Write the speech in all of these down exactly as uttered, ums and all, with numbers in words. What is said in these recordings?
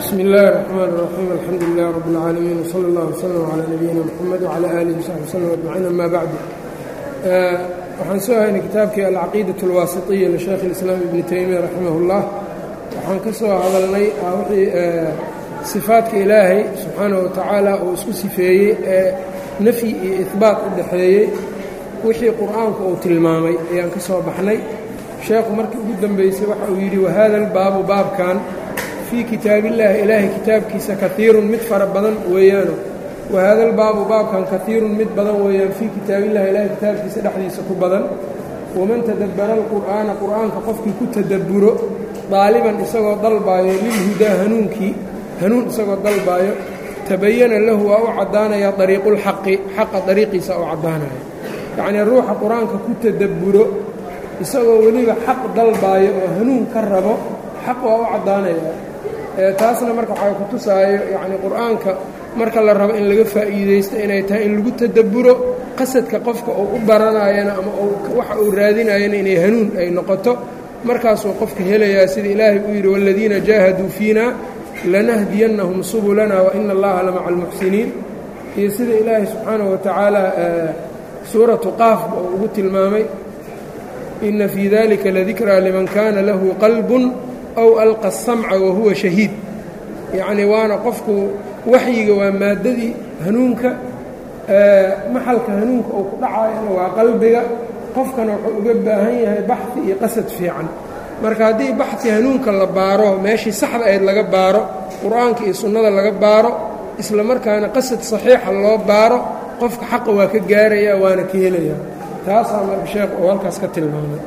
بسم الله الرحمن الرحيم الحمد لله رب العالمين وصلى الله وسلم على نبينا محمد وعلى آله وصحبه وسلم أجمعين أما بعد waxaan soo haynay kitaabkii alcaqiidaة اlwaasitiya lisheekh اlislaam ibni taymiya raximah اllah waxaan ka soo hadalnay wixii sifaadka ilaahay subxaanaه wa tacaala uu isku sifeeyey ee nafyi iyo ihbaat u dhaxeeyey wixii qur'aanku uu tilmaamay ayaan ka soo baxnay sheekhu markii ugu dambeysay waxa uu yidhi wahada albaabu baabkan fii kitaabillahi ilaahay kitaabkiisa kaiirun mid fara badan weeyaano wahada albaabu baabkan kaiirun mid badan weeyaan fii kitaabillahi ilaahay kitaabkiisa dhexdiisa ku badan waman tadabbara alqur'aana qur'aanka qofkii ku tadabburo daaliban isagoo dalbaayo lilhudaa hanuunkii hanuun isagoo dalbaayo tabayana lahu waa u caddaanaya dariiqulxaqi xaqa dariiqiisa u caddaanaya yacnii ruuxa qur-aanka ku tadabburo isagoo weliba xaq dalbaayo oo hanuun ka rabo xaq waa u caddaanaya taasna marka waxay ku tusaayo yacnii qur-aanka marka la rabo in laga faa'iidaysto inay tahay in lagu tadabburo qasadka qofka uu u baranayana ama waxa uu raadinayana inay hanuun ay noqoto markaasuu qofka helayaa sida ilaahay uu yidhi waaladiina jaahaduu fiina lanahdiyannahum subulana wa ina allaha lamaca almuxsiniin iyo sida ilaahay subxaanahu wa tacaala suuratu qaafba uu ugu tilmaamay ina fii dalika ladikraa liman kaana lahu qalbun aw alqa asamca wahuwa shahiid yacnii waana qofku waxyiga waa maaddadii hanuunka maxalka hanuunka uu ku dhacayana waa qalbiga qofkana wuxuu uga baahan yahay baxi iyo qasad fiican marka haddii baxi hanuunka la baaro meeshii saxda ahayd laga baaro qur-aanka iyo sunnada laga baaro isla markaana qasad saxiixa loo baaro qofka xaqa waa ka gaaraya waana ka helaya taasaa marka sheekh oo halkaas ka tilmaamay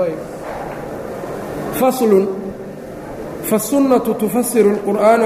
faslun fasunnatu tufasiru اlqur'aana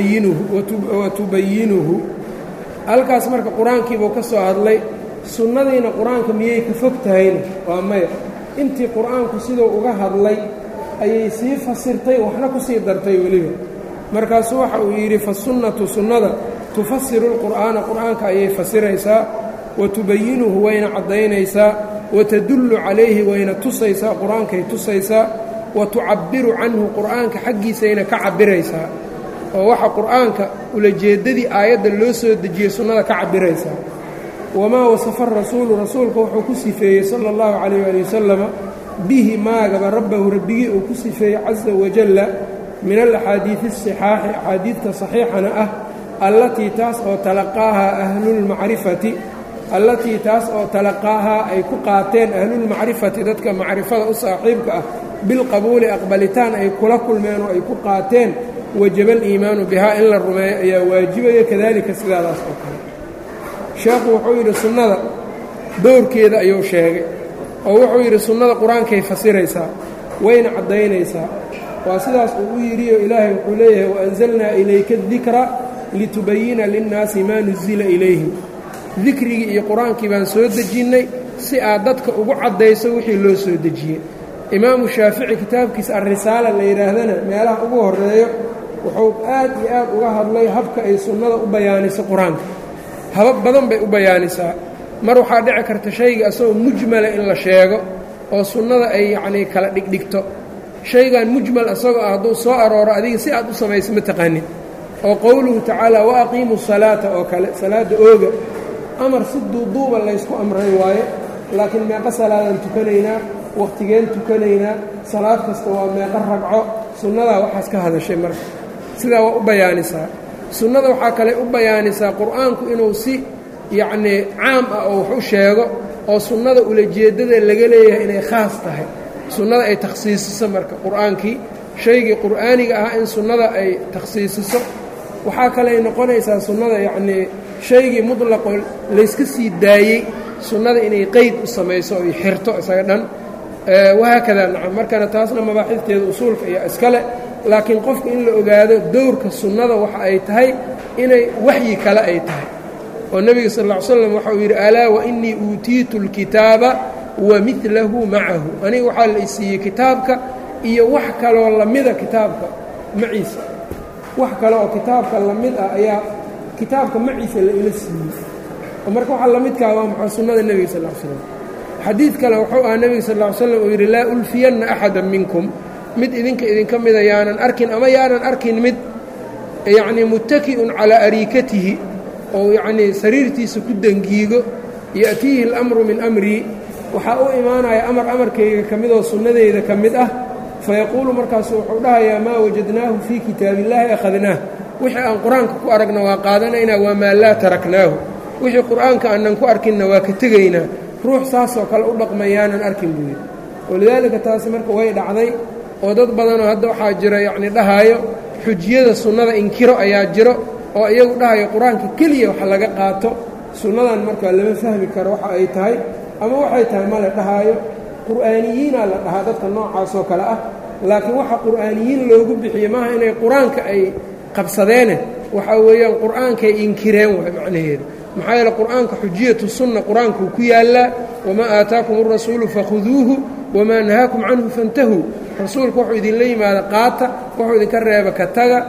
watubayinuhu halkaas marka qur-aankiibuu ka soo hadlay sunnadiina qur-aanka miyay ka fog tahayna waa maya intii qur-aanku siduu uga hadlay ayay sii fasirtay waxna ku sii dartay weliba markaasuu waxa uu yidhi fasunnatu sunnada tufasiru اlqur'aana qur-aanka ayay fasiraysaa watubayinuhu wayna caddaynaysaa watadullu calayhi wayna tusaysaa qur-aankay tusaysaa watucabbiru canhu qur'aanka xaggiisayna ka cabbiraysaa oo waxa qur'aanka ulajeeddadii aayadda loo soo dejiyey sunnada ka cabbiraysaa wamaa wasafa rasuulu rasuulka wuxuu ku sifeeyey sala allahu calayh waali wasalama bihi maagaba rabbahu rabbigii uu ku sifeeyey casa wajalla min alaxaadiidi asixaaxi axaadiidta saxiixana ah allatii taas oo talaqaahaa ahlulmacrifati allatii taas oo talaqaahaa ay ku qaateen ahlulmacrifati dadka macrifada u saaxiibka ah bilqabuuli aqbalitaan ay kula kulmeen oo ay ku qaateen wajaba aliimaanu bihaa in la rumeeyo ayaa waajibaya kadalika sidaadaas oo kale sheekhu wuxuu yidhi sunnada dowrkeeda ayuu sheegay oo wuxuu yidhi sunnada qur-aankay fasiraysaa wayna caddaynaysaa waa sidaas uu u yidhi oo ilaahay wuxuu leeyahay waanzalnaa ilayka adikra litubayina linnaasi maa nuzila ilayhim dikrigii iyo qur-aankii baan soo dejinnay si aad dadka ugu caddayso wixii loo soo dejiyey imaamu shaafici kitaabkiisa alrisaala la yidhaahdana meelaha ugu horreeyo wuxuu aad iyo aad uga hadlay habka ay sunnada u bayaaniso qur-aanka habab badan bay u bayaanisaa mar waxaa dhici karta shayga asagoo mujmala in la sheego oo sunnada ay yacnii kala dhigdhigto shaygan mujmal asagoo ah hadduu soo arooro adiga si aad u samayso ma taqaanin oo qowluhu tacaala wa aqiimu salaata oo kale salaadda ooga amar si duuduuba laysku amray waaye laakiin meeqa salaadan tukanaynaa wakhtigeen tukanaynaa salaad kasta waa meeqa ragco sunnadaa waxaas ka hadashay marka sidaa waa u bayaanisaa sunnada waxaa kale u bayaanisaa qur-aanku inuu si yacnii caam ah oo wax u sheego oo sunnada ulajeeddada laga leeyahay inay khaas tahay sunnada ay takhsiisiso marka qur-aankii shaygii qur'aaniga ah in sunnada ay takhsiisiso waxaa kaley noqonaysaa sunnada yacnii shaygii mutlaqo layska sii daayey sunnada inay qeyd u samayso oy xirto isaga dhan wahaakadaa nacam markana taasna mabaaxifteeda usuulka iyo iskale laakiin qofka in la ogaado dowrka sunnada waxa ay tahay inay waxyi kale ay tahay oo nebiga sal ll ly slam waxa uu yidhi alaa wa innii uutiitu اlkitaaba wa midlahu macahu aniga waxaa la isiiyey kitaabka iyo wax kaloo lamida kitaabka maciisa wax kale oo kitaabka lamid ah ayaa kitaabka maciisa la ila siiyey oo marka waxaa lamidkaa waa maxaa sunnada nebiga sal ll ly slam xadiid kale wuxuu ahaa nebiga sal ll ly slam uu yidhi laa ulfiyanna axada minkum mid idinka idinka mida yaanan arkin ama yaanan arkin mid yacnii muttaki'un calaa ariikatihi oo yacnii sariirtiisa ku dangiigo ya'tiihi اlamru min amrii waxaa u imaanaya amar amarkayga ka mid oo sunnadeyda ka mid ah fayaquulu markaasu wuxuu dhahayaa maa wajadnaahu fii kitaabi illaahi akhadnaah wixii aan qur-aanka ku aragna waa qaadanaynaa wamaa laa taraknaahu wixii qur'aanka aanan ku arkinna waa ka tegaynaa ruux saasoo kale u dhaqmayaanan arkin buu yidhi walidaalika taasi marka way dhacday oo dad badanoo hadda waxaa jira yacnii dhahaayo xujiyada sunnada inkiro ayaa jiro oo iyagu dhahayo qur-aanka keliya wax laga qaato sunnadan markaa lama fahmi karo waxa ay tahay ama waxay tahay ma la dhahaayo qur'aaniyiinaa la dhahaa dadka noocaasoo kale ah laakiin waxa qur'aaniyiin loogu bixiye maaha inay qur-aanka ay qabsadeene waxaa weeyaan qur'aankay inkireen waay macnaheedu maxaa yeele qur'aanka xujiyatu sunna qur-aankuu ku yaallaa wamaa aataakum alrasuulu fakhuduuhu wamaa nahaakum canhu fantahuu rasuulku wuxuu idinla yimaada qaata wuxuu idinka reeba ka taga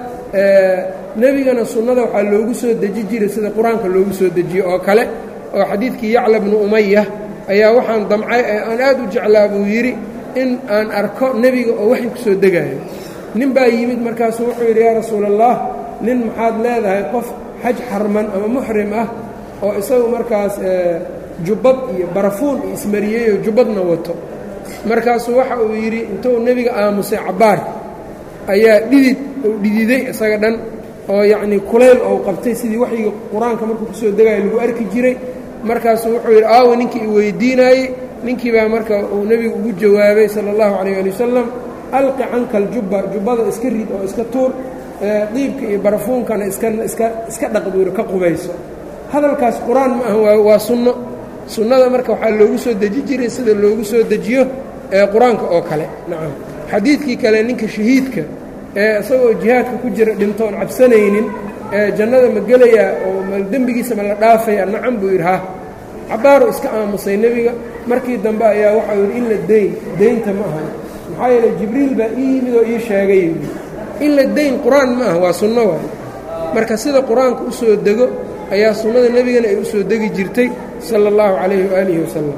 nebigana sunnada waxaa loogu soo deji jiray sida qur-aanka loogu soo dejiye oo kale oo xadiidkii yacla bnu umaya ayaa waxaan damcay ee aan aad u jeclaa buu yidhi in aan arko nebiga oo waxay ku soo degaayo nin baa yimid markaasuu wuxuu yidhi yaa rasuula allah nin maxaad leedahay qof xaj xarman ama muxrim ah oo isagu markaas jubbad iyo barafuun iyo ismariyeyoo jubbadna wato markaasuu waxa uu yidhi intuu nebiga aamusay cabbaar ayaa dhidid uu dhididay isaga dhan oo yacnii kulayl ou qabtay sidii waxyiga qur-aanka markuu ku soo degayo lagu arki jiray markaasuu wuxuu yidhi aawo ninkii i weydiinaayey ninkii baa marka uu nebigu ugu jawaabay sala allahu calayh ali wasalam alqi canka aljubba jubbada iska rid oo iska tuur diibka iyo barafuunkana iska iska iska dhaq buu yidhi ka qubayso hadalkaas qur-aan ma aha waa waa sunno sunnada marka waxaa loogu soo deji jiray sida loogu soo dejiyo ee qur-aanka oo kale nacam xadiidkii kale ninka shahiidka ee isagoo jihaadka ku jira dhintoon cabsanaynin ee jannada ma gelayaa oo ma dembigiisa ma la dhaafaya nacam buu yidhi ha cabaaru iska aamusay nebiga markii dambe ayaa waxau yidhi in la dayn daynta ma ahan maxaa yeele jibriil baa ii yimid oo ii sheegay yidhi in la dayn qur-aan ma aha waa sunno waay marka sida qur-aanka u soo dego ayaa sunnada nebigana ay u soo degi jirtay sala allahu calayhi waaalihi wasalam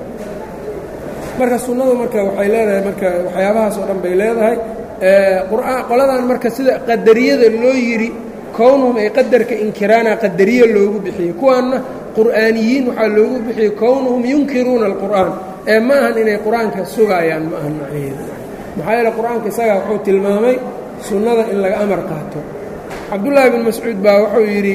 marka sunnadu marka waxay leedahay marka waxyaabahaas oo dhan bay leedahay qur'aan qoladan marka sida qadariyada loo yidhi kownuhum ay qadarka inkiraana qadariye loogu bixiyey kuwaanna qur'aaniyiin waxaa loogu bixiyey kownuhum yunkiruuna alqur'aan ee ma ahan inay qur-aanka sugaayaan ma ahan macnaheedu maxaa yeele qur-aanka isagaa wuxuu tilmaamay sunnada in laga amar qaato cabdullaahi bin mascuud baa wuxuu yidhi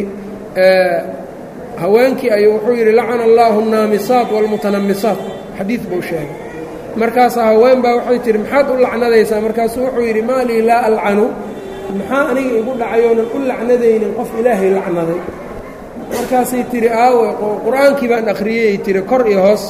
haweenkii ayuu wuxuu yidhi lacana allaahu annaamisaat waalmutanammisaat xadiid buu sheegay markaasaa haween baa waxay tihi maxaad u lacnadaysaa markaasuu wuxuu yidhi maa lii laa alcanu maxaa aniga igu dhacayoonan u lacnadaynin qof ilaahay lacnaday markaasay tihi aawe qur-aankii baan akhriyeyay tihi kor iyo hoos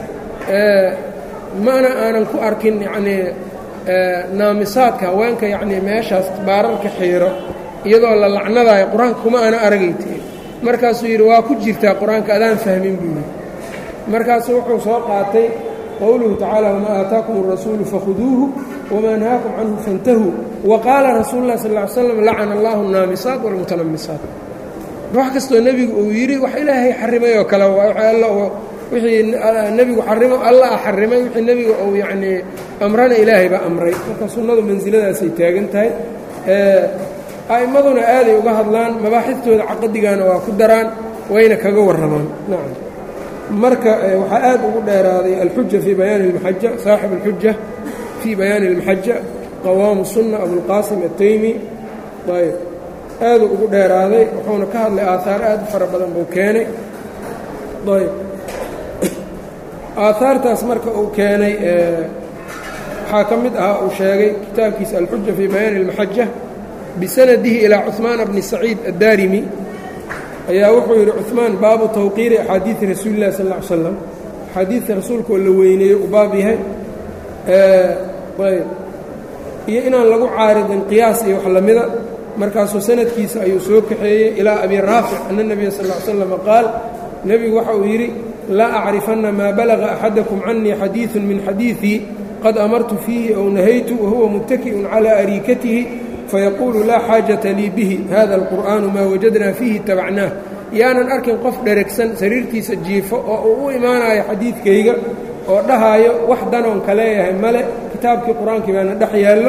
mana aanan ku arkin yacnii naamisaadka haweenka yacnii meeshaas baararka xiiro iyadoo la lacnadaayo qur-aanka kuma aana aragay tihi markaasuu yidhi waa ku jirtaa qur-aanka adaan fahmin buu yidhi markaasuu wuxuu soo qaatay qowluhu tacaala wamaa aataakum alrasuulu fakhuduuhu wamaa nahaakum canhu fantahuu wa qaala rasuulu lah sal ll ly slam lacana allahu annaamisaat waalmutanammisaat wax kastoo nebigu uu yidhi wax ilaahay xarimay oo kale wixii nebigu xarimo allah xarimay wixii nebiga uu yacnii amrana ilaahay baa amray marka sunnadu mansiladaasay taagan tahay a'immaduna aaday uga hadlaan mabaaxidtooda caqadigana waa ku daraan wayna kaga warramaan nacam marka waxaa aad ugu dheeraaday alxuja fii bayaani اlmaxaja saaxib alxuja fii bayaani اlmaxaja qawaamu sunna abulqaasim ataymi ayb aaduu ugu dheeraaday wuxuuna ka hadlay aahaar aad u fara badan buu keenay ayb aahaartaas marka uu keenay waxaa ka mid ahaa uu sheegay kitaabkiisa alxuja fii bayaani اlmaxaja bisanadihi ilaa cuثmaana bni saciid addaarimi ayaa wuxuu yidhi cuثmaan baabu tawqiiri axaadiidi rasuuli اllahi sal ll ly slam axaadiidta rasuulka oo la weyneeyo u baab yahay ayb iyo inaan lagu caaridin qiyaas iyo wax lamida markaasuu sanadkiisa ayuu soo kaxeeyey ilaa abi raafic ana nebiya sal ll ly slam qaal nebigu waxa uu yidhi laa acrifanna maa balaga axadakum canii xadiiثu min xadiiثii qad amartu fiihi ow nahaytu wahuwa muttaki'un calىa ariikatihi fayaquulu laa xaajata lii bihi hada alqur'aanu maa wajadnaa fiihi tabacnaah yaanan arkin qof dheragsan sariirtiisa jiifo oo uu u imaanayo xadiidkayga oo dhahaayo wax danoon ka leeyahay male kitaabkii qur-aankii baana dhex yaallo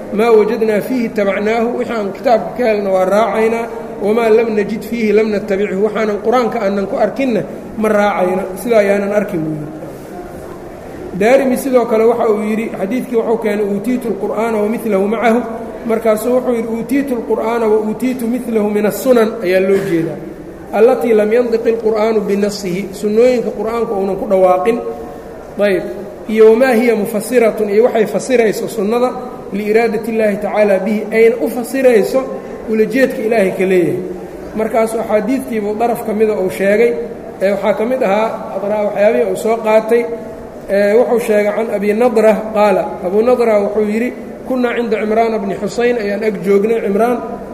maa wajadnaa fiihi tabacnaahu wixii aan kitaabka ka helna waa raacaynaa wamaa lam najid fiihi lam natabichu waxaanan qur-aanka aanan ku arkinna ma raacayna sidaa ayaanan arkin buu yidhi daarimi sidoo kale waxa uu yidhi xadiidkii wuxuu keenay uutiitu اlqur'aana wamilahu macahu markaasuu wuxuu yidhi uutiitu اlqur'aana wa uutiitu milahu min الsunan ayaa loo jeedaa allatii lam yandiq اlqur'aanu binafsihi sunnooyinka qur'aanku uunan ku dhawaaqin ayb iyo wamaa hiya mufasiratun iyo waxay fasirayso sunnada liiraadati اllaahi tacaala bihi ayna u fasirayso ulajeedka ilaahay ka leeyahay markaasuu axaadiidtiibuu daraf ka mida uu sheegay ee waxaa ka mid ahaa waxyaabihii uu soo qaatay wuxuu sheegay can abi nadra qaala abu nadra wuxuu yidhi kunnaa cinda cimraana bni xusayn ayaan ag joognay cimraan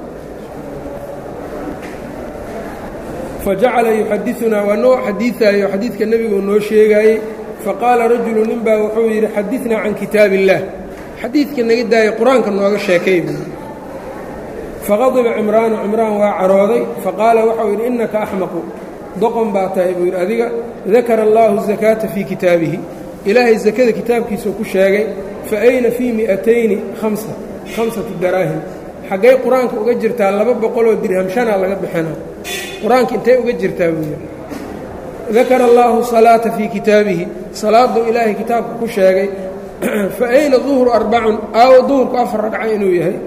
fajacala yuxadiunaa waa noo xadiiaayo xadiidka nebigu noo sheegaayey faqaala rajulu nin baa wuxuu yidhi xadinaa can kitaab illaah xadiidka naga daaya qur-aanka nooga sheekay buu faqadiba cimraanu cimraan waa carooday faqaala waxau yidhi innaka axmaqu doqon baa tahay buu yidhi adiga dakara allaahu zakaata fii kitaabihi ilaahay sakada kitaabkiisuu ku sheegay fa ayna fii mi'atayni hamsa khamsatu daraahim xaggay qur-aanka uga jirtaa laba boqoloo dirham shanaa laga bixinaa qur-aanka intay uga jirtaa buu yidhi dakara allaahu salaata fii kitaabihi salaaduu ilaahay kitaabka ku sheegay fa ayna duhru arbacun aawo duhurku afar ragca inuu yahay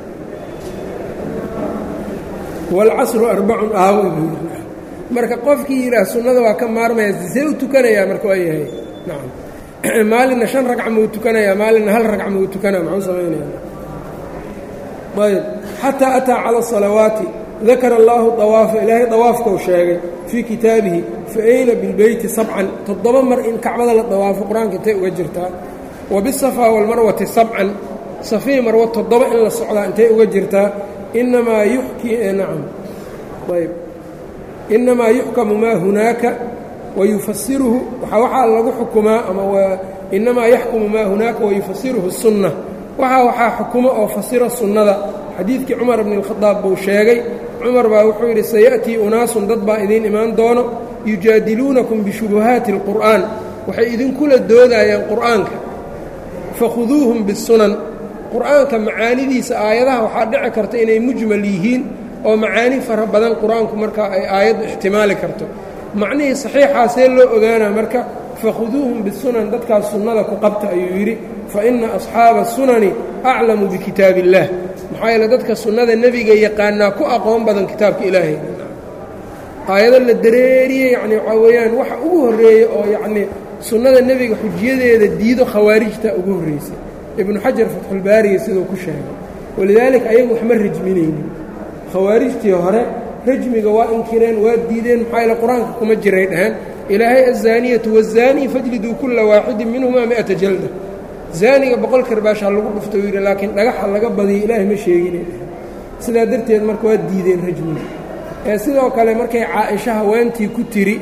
waalcasru arbacun aawo buu yidhi marka qofkii yidhaah sunnada waa ka maarmaya see u tukanayaa marka waa yahay nacam maalinna shan ragca muu tukanayaa maalinna hal ragca muu tukanaya muxuu samaynayaa ayb xataa ataa cala asalawaati dakara allaahu dawaafa ilaahay dawaafkau sheegay fii kitaabihi fa ayna bilbeyti sabcan toddoba mar in kacbada la dawaafo qur-aanka intay uga jirtaa wa bisafaa walmarwati sabcan safii marwa toddoba in la socdaa intay uga jirtaa inamaa yuxki nacam ayb inamaa yuxkamu maa hunaaka wayufasiruhu waxaa lagu xukumaa ama inamaa yaxkumu maa hunaaka wayufasiruhu sunna waxaa waxaa xukumo oo fasira sunnada xadiidkii cumar bni اlkhadaab buu sheegay cumar baa wuxuu yidhi saya'tii unaasun dad baa idiin imaan doono yujaadiluunakum bishubuhaati اlqur'aan waxay idinkula doodayaan qur'aanka fakhuduuhum bisunan qur'aanka macaanidiisa aayadaha waxaa dhici karta inay mujmal yihiin oo macaani fara badan qur-aanku markaa ay aayaddu ixtimaali karto macnihii saxiixaasee loo ogaanaa marka fakhuduuhum bisunan dadkaas sunnada ku qabta ayuu yidhi fa inna asxaaba sunani aclamu bikitaab illaah maxaa yeele dadka sunnada nebiga yaqaanaa ku aqoon badan kitaabka ilaahay aayado la dareeriyey yacni waxaa weeyaan waxa ugu horreeya oo yacnii sunnada nebiga xujiyadeeda diido khawaarijta ugu horraysay ibnu xajar fatxulbaariga siduu ku sheegay walidaalika ayagu waxma rajminaynin khawaarijtii hore rajmiga waa inkireen waa diideen maxaa yaele qur-aanka kuma jiray dhaheen ilaahay aلzaaniyatu wالzaanii fajliduu kula waaxidin minhumaa mi'ata jalda zaaniga boqol karbaasha lagu dhufta u yidhi laakiin dhagaxa laga badiyo ilaahay ma sheeginay sidaa darteed marka waa diideen rajmiga ee sidoo kale markay caaisha haweentii ku tiri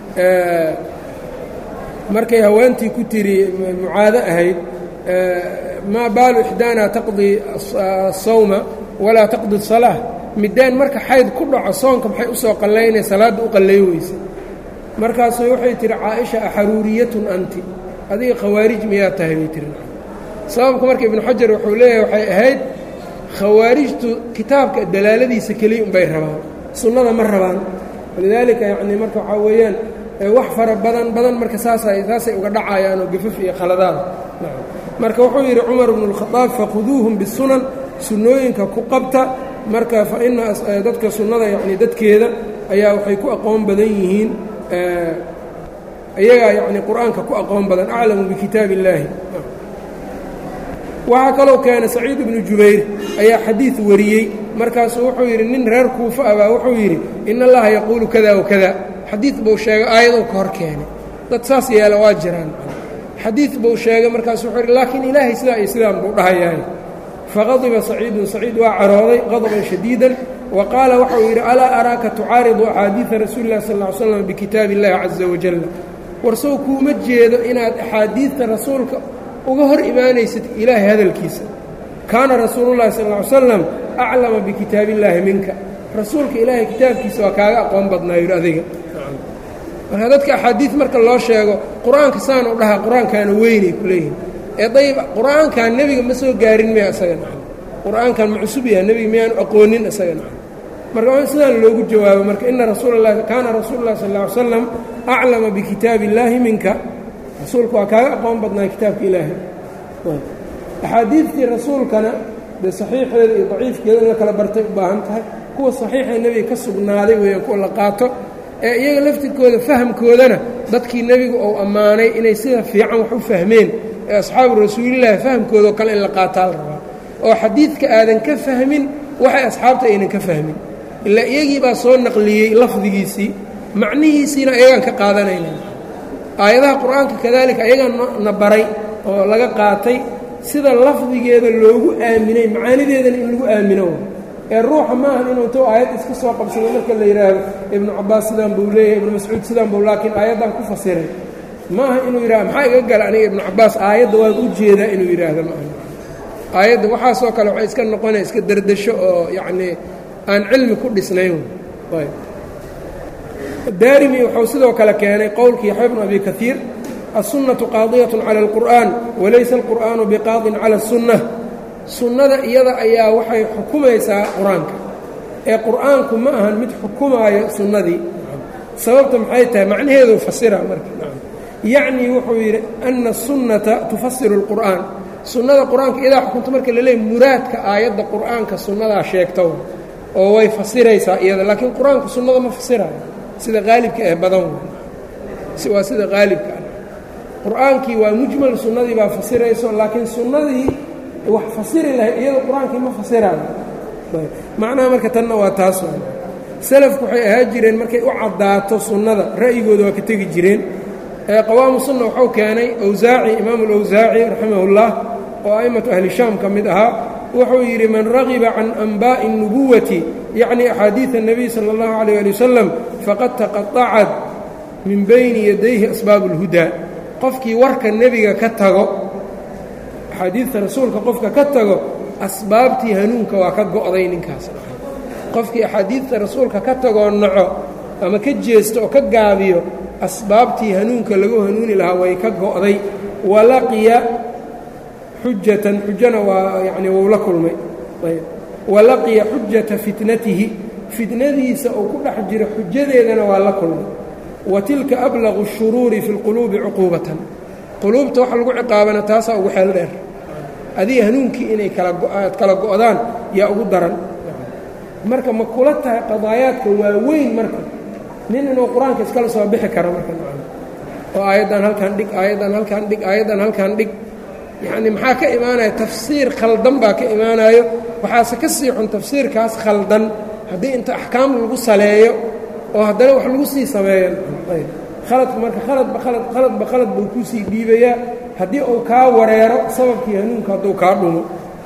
markay haweentii ku tiri mucaado ahayd maa baalu ixdaana taqdii asawma walaa taqdi الsalaaة middaan marka xayd ku dhaco soonka maxay u soo qallaynay salaadda u qallay weysa markaasu waxay tihi caaisha axaruuriyatun anti adiga khawaarij miyaa tahay bay tiri sababka marka ibnu xajar wuxuu leeyahay waxay ahayd khawaarijtu kitaabka dalaaladiisa keliya unbay rabaan sunnada ma rabaan walidaalika yacnii marka waxaa weeyaan wax fara badan badan marka saasay saasay uga dhacayaan oo gafaf iyo khaladaad marka wuxuu yidhi cumar bnu اlkhadaab fakhuduuhum bisunan sunnooyinka ku qabta marka fa ina dadka sunnada yacni dadkeeda ayaa waxay ku aqoon badan yihiin iyagaa yacni qur-aanka ku aqoon badan aclamu bikitaab illaahi waxaa kaloo keena saciid ibnu jubayr ayaa xadiid wariyey markaasuu wuxuu yidhi nin reer kuufa ah baa wuxuu yidhi in allaha yaquulu kada wakada xadiid buu sheegay aayadou ka hor keenay dad saas yeela waa jiraan xadiid buu sheegay markaasu wuxuu yidhi laakiin ilaahay sidaa iyo sidaan buu dhahayahay faqadiba saciidun saciid waa carooday qadaban shadiidan wa qaala waxau yidhi alaa araaka tucaaridu axaadiida rasuuli illahi sal ll ly slam bikitaabi illahi caza wajalla warsow kuuma jeedo inaad axaadiidta rasuulka uga hor imaanaysid ilaahay hadalkiisa kaana rasuulullahi sal ll ly slam aclama bikitaabillaahi minka rasuulka ilaahay kitaabkiisa waa kaaga aqoon badnaa yidhi adiga marka dadka axaadiid marka loo sheego qur-aanka saan u dhahaa qur-aankaana weynay ku leeyihin ee dayb qur-aankan nebiga ma soo gaarin maya isaga qur'aankan ma cusub yahay nebiga miyaanu aqoonin isagana marka waa sidaan loogu jawaabo marka ina rasuula kaana rasuulu llahi sal lla ly slam aclama bikitaabi illaahi minka rasuulku waa kaaga aqoon badnaa kitaabka ilaahay axaadiidtii rasuulkana dee saxiixeeda iyo daciifkeeda in la kala bartay u baahan tahay kuwa saxiixee nebiga ka sugnaaday weeyaan kuwa la qaato ee iyaga laftirkooda fahamkoodana dadkii nebigu uu ammaanay inay sida fiican wax u fahmeen ee asxaabu rasuulillaahi fahamkoodao kale in la qaataa la rabaa oo xadiidka aadan ka fahmin waxay asxaabta aynan ka fahmin ilaa iyagii baa soo naqliyey lafdigiisii macnihiisiina ayagaan ka qaadanayna aayadaha qur-aanka kadaalika ayagaan na baray oo laga qaatay sida lafdigeeda loogu aaminay macaanideedana in lagu aamino ee ruuxa ma ahan inuu intuu aayad iska soo qabsado marka la yidhaahdo ibnu cabbaas sidaan buu leeyahay ibnu mascuud sidaan buu laakiin aayaddan ku fasiray ma aha inuu yidhahdo maxaa iga gala aniga ibnu cabbaas aayadda waan u jeedaa inuu yidhaahdo ma aha aayadda waxaasoo kale waxay iska noqonaya iska dardasho oo yacnii aan cilmi ku dhisnayn daarimi wuxuu sidoo kale keenay qowlkii yaxya bnu abi kaiir الsunaةu qaadiyaة calى اlqur'an walaysa اlqur'aanu biqaadin calى الsunة sunnada iyada ayaa waxay xukumaysaa qur-aanka ee qur'aanku ma ahan mid xukumaayo sunnadii sababta maxay tahay macnaheedu fasira marka yacni wuxuu yidhi ana الsunnata tufasiru اlqur'an sunnada qur-aanka iyadaa xukunta marka la leeyahy muraadka aayadda qur'aanka sunnadaa sheegta oo way fasiraysaa iyada laakiin qur-aanku sunnada ma fasirayo sida qaalibka ee badan waa sida qaalibka qur-aankii waa mujmal sunnadii baa fasirayso laakiin sunnadii wax fasiri lahayd iyada qur-aankii ma fasiraayo macnaha marka tanna waa taas salafku waxay ahaa jireen markay u caddaato sunnada ra'yigooda waa ka tegi jireen ee qawaamu sunna waxuu keenay awsaaci imaamu alawsaaci raximahullah oo a'immatu ahli shaam ka mid ahaa wuxuu yidhi man ragiba can anbaa'i الnubuwati yacni axaadiid الnabiy sala اllahu alayh ali wasalam faqad taqaطacat min bayni yadayhi asbaabu اlhudaa qofkii warka nebiga ka tago axaadiidta rasuulka qofka ka tago asbaabtii hanuunka waa ka go'day ninkaas qofkii axaadiidta rasuulka ka tagoo naco ama ka jeesto oo ka gaabiyo asbaabtii hanuunka lagu hanuuni lahaa way ka go'day walaqiya xujatan xujana waa yacni wuu la kulmay walaqiya xujata fitnatihi fitnadiisa uu ku dhex jiro xujadeedana waa la kulmay wa tilka ablaqu الshuruuri fi اlquluubi cuquubatan quluubta waxa lagu ciqaabana taasaa ugu xeel dheer adiga hanuunkii inay kalaad kala go'daan yaa ugu daran marka ma kula tahay qadaayaadka waaweyn marka nin inuu qur-aanka iskala soo bixi karo marka oo aayaddan halkaan dhig aayaddan halkaan dhig aayaddan halkaan dhig yacni maxaa ka imaanaya tafsiir khaldan baa ka imaanayo waxaase ka sii xun tafsiirkaas khaldan haddii inta axkaam lagu saleeyo oo haddana wax lagu sii sameeyo khaladku marka khaladba khalad khaladba khalad buu ku sii dhiibayaa haddii uu kaa wareero sababkii hanuunka hadduu kaa dhumo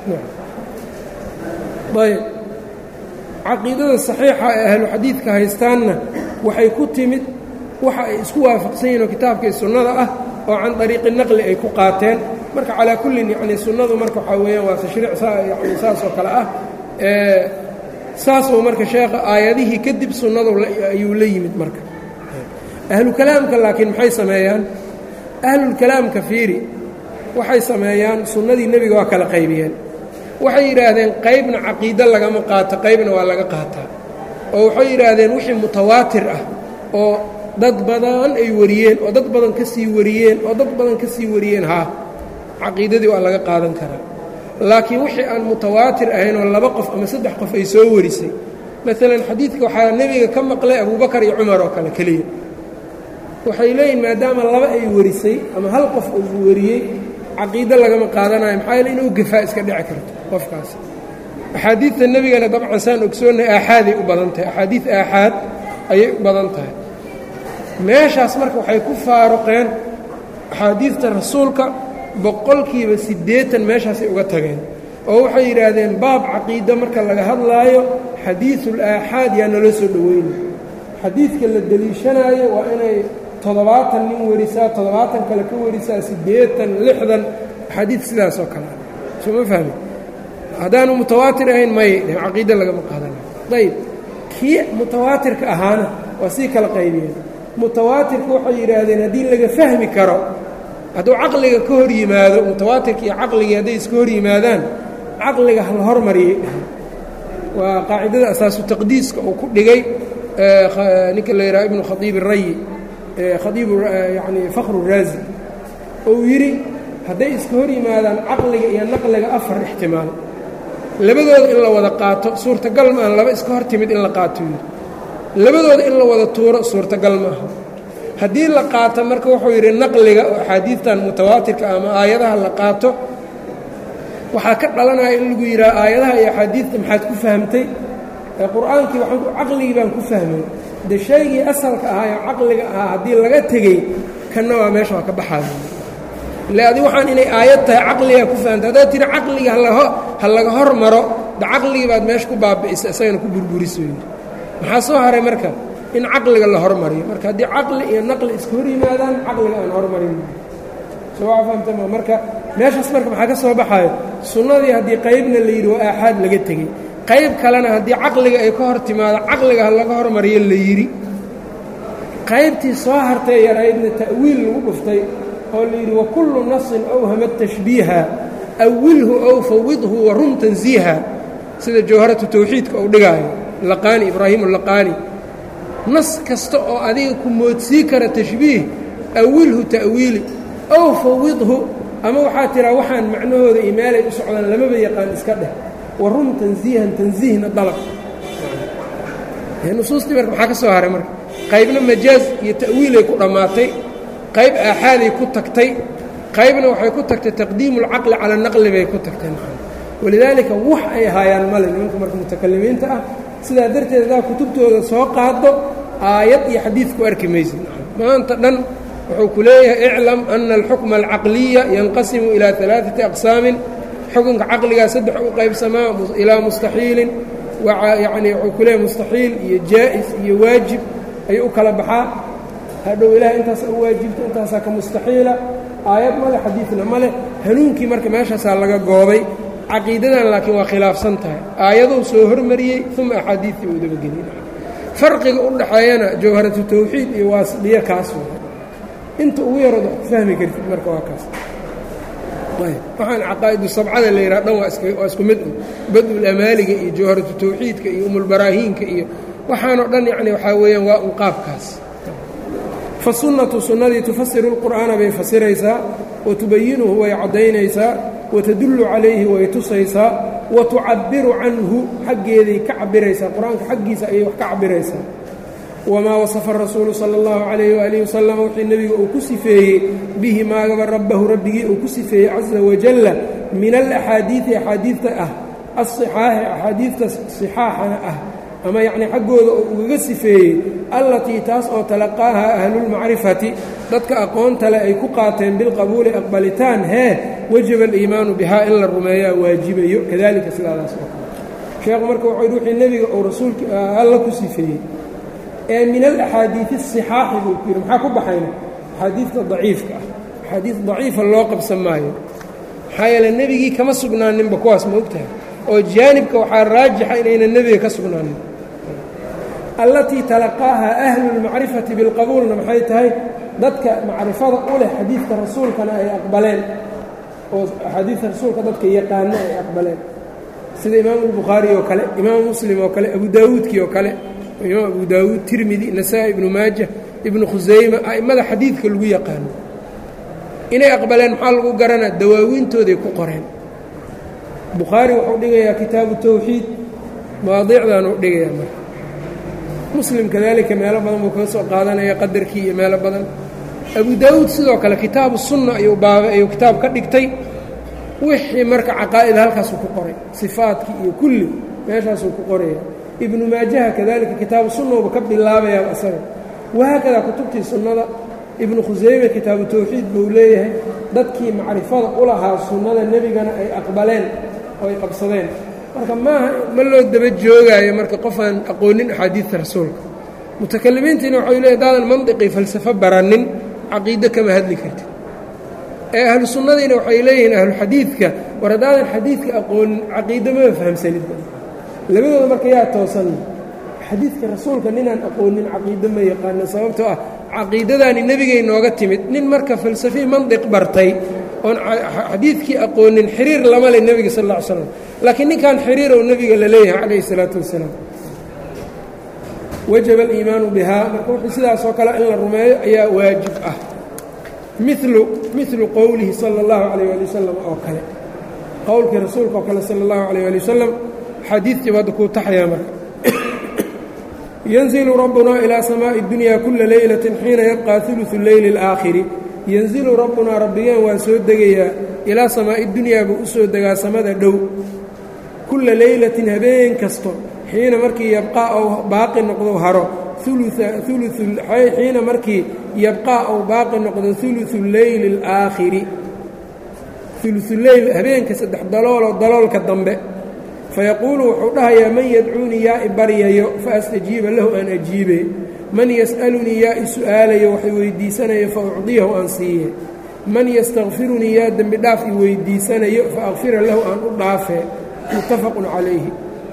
ayb caqiidada saxiixa ee ahlu xadiidka haystaanna waxay ku timid waxa ay isku waafaqsan yihin oo kitaabka iyo sunnada ah oo can dariiqi naqli ay ku qaateen marka calaa kullin yacni sunnadu marka waxaa weeyaan waa tashriic yani saas oo kale ah saasuu marka sheekha aayadihii kadib sunnadu ayuu la yimid marka ahlukalaamka laakiin maxay sameeyaan ahlulkalaamka fiiri waxay sameeyaan sunnadii nebiga waa kala qaybiyeen waxay yidhaahdeen qaybna caqiido lagama qaato qaybna waa laga qaataa oo waxay yidhaahdeen wixii mutawaatir ah oo dad badan ay wariyeen oo dad badan ka sii wariyeen oo dad badan ka sii wariyeen haa caqiidadii waa laga qaadan karaa laakiin wixii aan mutawaatir ahayn oo laba qof ama saddex qof ay soo warisay maalan xadiidka waxaa nebiga ka maqlay abubakar iyo cumar oo kale keliya waxay leeyihin maadaama laba ay warisay ama hal qof uu wariyey caqiido lagama qaadanayo maxaa yeele inuu gafaa iska dhici karto qofkaasi axaadiidta nebigana dabcan saan ogsoonnay aaxaaday u badan tahay axaadiid aaxaad ayay u badan tahay meeshaas marka waxay ku faaruqeen axaadiidta rasuulka boqolkiiba siddeetan meeshaasay uga tageen oo waxay yidhaahdeen baab caqiido marka laga hadlaayo xadiidul aaxaad yaa nala soo dhoweynay xadiidka la deliishanaayo waa inay toddobaatan nin warisaa toddobaatan kale ka warisaa siddeetan lixdan xadiid sidaas oo kale soo ma fahmi haddaanu mutawaatir ahayn may caqiido lagama qaadanayo ayb kii mutawaatirka ahaana waa sii kala qaybiyeen mutawaatirka waxay yidhaahdeen haddii laga fahmi karo hadduu caqliga ka hor yimaado mutawaatirka iyo caqligii hadday iska hor yimaadaan caqliga hal hormariyay waa qaacidada asaasu taqdiiska uu ku dhigay ninka la yidhaha ibnu khatiib الrayi khatiib yani fakru raazi ou yidhi hadday iska hor yimaadaan caqliga iyo naqliga afar ixtimaal labadooda in la wada qaato suurtagal maaha laba iska hor timid in la qaato yidhi labadooda in la wada tuuro suurtagal maaha haddii la qaato marka wuxuu yidhi naqliga oo axaadiidtan mutawaatirka ama aayadaha la qaato waxaa ka dhalanaya in lagu yidhaha aayadaha iyo axaadiidta maxaad ku fahamtay qur-aankii caqligii baan ku fahmay de shaygii asalka ahaa ee caqliga ahaa haddii laga tegey kanna waa meesha waa ka baxaaya ile adi waxaan inay aayad tahay caqligaa ku fahamtay haddaad tiri caqliga ha laga hor maro de caqligii baad meesha ku baabi'isa isagana ku burburiso yidhi maxaa soo haray marka in caqliga la hormariyo marka haddii caqli iyo naqli iska hor yimaadaan caqliga aan hormarin soo waa fahamtama marka meeshaas marka maxaa ka soo baxayo sunnadii haddii qaybna la yidhi waa aaxaad laga tegey qayb kalena haddii caqliga ay ka hor timaado caqliga ha laga hormariyo la yidhi qaybtii soo hartay yaraydna ta'wiil lagu dhuftay oo la yidhi wakullu nasin awhama tashbiiha awilhu ow fawidhu warum tansiiha sida jawharatu tawxiidka uu dhigaayo laqaani ibraahimu laqaani nas kasta oo adiga ku moodsii kara tashbiih awilhu ta'wiili ow fawidhu ama waxaa tiraa waxaan macnahooda iyo meelay u socdaan lamaba yaqaan iska dheh warum tansiihan tansiihna dalab nusuustii marka maxaa ka soo haray marka qaybna majaaz iyo ta'wiilay ku dhammaatay qayb aaxaaday ku tagtay qaybna waxay ku tagtay taqdiimu اlcaqli cala naqli bay ku tagtay walidaalika wax ay haayaan male nimanka marka mutakalimiinta ah sidaa darteed hadaa kutubtooda soo qaado aayad iyo xadiid ku arki maysid maanta dhan wuxuu ku leeyahay iclam ana alxukma alcaqliya yanqasimu ilaa alaaثati aqsaamin xukunka caqligaa saddex u qaybsamaa ilaa mustaxiilin yani wuxuu ku leeyahay mustaxiil iyo jaa'is iyo waajib ayuu u kala baxaa hadhow ilahay intaasaa u waajibta intaasaa ka mustaxiila aayad male xadiidna male hanuunkii marka meeshaasaa laga goobay caqiidadan laakiin waa khilaafsan tahay aayaduu soo hormariyey uma axaadiidtii uu dabageliyey farqiga u dhaxeeyana jawharatu tawxiid iyo waasdiya kaas inta ugu yarood wax ku fahmi kartid marka waa kaas waxaan caqaa'idu sabcada la yidhaha dhan waa isku mid bad-ulamaaliga iyo jawharatu tawxiidka iyo umulbaraahiinka iyo waxaanoo dhan yacni waxaa weeyaan waa un qaabkaas fasunnatu sunnadii tufasiru اlqur'aana bay fasiraysaa watubayinuhu way caddaynaysaa watadullu calayhi way tusaysaa watucabbiru canhu xaggeeday ka cabiraysaa qur-aanka xaggiisa ayay wax ka cabiraysaa wamaa wasafa rasuulu sala اllahu calayhi waalihi wasalam wixii nebiga uu ku sifeeyey bihi maagaba rabbahu rabbigii uu ku sifeeyey caza wajalla min alaxaadiidi axaadiidta ah asixaaxi axaadiidta sixaaxana ah ama yacnii xaggooda oo ugaga sifeeyey allatii taas oo talaqaaha ahlulmacrifati dadka aqoonta leh ay ku qaateen bilqabuuli aqbalitaan hee wajaba aliimaanu bihaa in la rumeeyaa waajibayo kadalika sidaadaas oo kale sheekhu marka wuxuu yidhi wixii nebiga uu rasuulka alla ku sifeeyey ee min alaxaadiidi asixaaxi buu ku yidhi maxaa ku baxayna axaadiidta daciifka ah axaadiid daciifa loo qabsan maayo maxaa yeele nebigii kama sugnaaninba kuwaas ma ogtahay oo jaanibka waxaa raajixa inayna nebiga ka sugnaanin allatii talaqaaha ahlulmacrifati bilqabuulna maxay tahay dadka macrifada u leh xadiidka rasuulkana ay aqbaleen oo axaadiidka rasuulka dadka yaqaano ay aqbaleen sida imaamu albukhaari oo kale imaamu muslim oo kale abu daawuudkii oo kale imaam abu daawuud tirmidi nasaa-i ibnu maaja ibnu khusayma a'immada xadiidka lagu yaqaano inay aqbaleen maxaa lagu garanaa dawaawiintooday ku qoreen bukhaari wuxuu dhigayaa kitaabu tawxiid mawaadiicdan uu dhigayaa marka muslim kadalika meelo badan buu kaga soo qaadanaya qadarkii iyo meelo badan abu daawuud sidoo kale kitaabu sunna ayuu baaba ayuu kitaab ka dhigtay wixii marka caqaa'id halkaasuu ku qoray sifaadkii iyo kulli meeshaasuu ku qoraya ibnu maajaha kadalika kitaabu sunna uba ka bilaabayaa isaga wahaakadaa kutubtii sunnada ibnu khusayme kitaabu tawxiid buu leeyahay dadkii macrifada u lahaa sunnada nebigana ay aqbaleen oo ay qabsadeen marka maaha ma loo daba joogaayo marka qofaan aqoonin axaadiidta rasuulka mutakalimiintiina waxay leeyahy hadaadan mandiqii falsafo baranin caqiido kama hadli kartid ee ahlu sunnadiina waxay leeyihiin ahluxadiidka war haddaadan xadiidka aqoonin caqiido mama fahamsanid labadooda marka yaa toosan xadiidka rasuulka ninaan aqoonin caqiido ma yaqaano sababtoo ah caqiidadaani nebigay nooga timid nin marka falsafii mandiq bartay oon xadiidkii aqoonin xiriir lama leh nebiga sal alla ly slam laakiin ninkan xiriirow nebiga la leeyahay calayhi الsalaatu wasalaam wajaba aliimaanu bihaa marka wuxuu sidaas oo kale in la rumeeyo ayaa waajib ah milu milu qowlihi sala اllahu calayh ali wasalam oo kale qowlkii rasuulka oo kale sala اllahu calayh ali wasalam xadiidkii badda kuu taxayaa marka yanzilu rabbunaa ilaa samaaءi اdunya kula leylaةi xiina yabqa uluثu leyli اlaakhiri yanzilu rabbunaa rabbigeen waa soo degayaa ilaa samaa'i dunyaa buu u soo degaa samada dhow kulla leylatin habeen kasto xiina markii yabqaa ou baaqi noqdo haro xiina markii yabqaa ou baaqi noqdo uluثu leyli اlaakhiri uluثuleyl habeenka saddex dalooloo daloolka dambe fayaquulu wuxuu dhahayaa man yadcuunii yaa i baryayo faastajiiba lahu aan ajiibe man yas'alunii yaa i su'aalayo wax i weydiisanayo fa ucdiyahu aan siiye man yastakfirunii yaa dembi dhaaf i weydiisanayo fa akfira lahu aan u dhaafee muttafaqun calayhi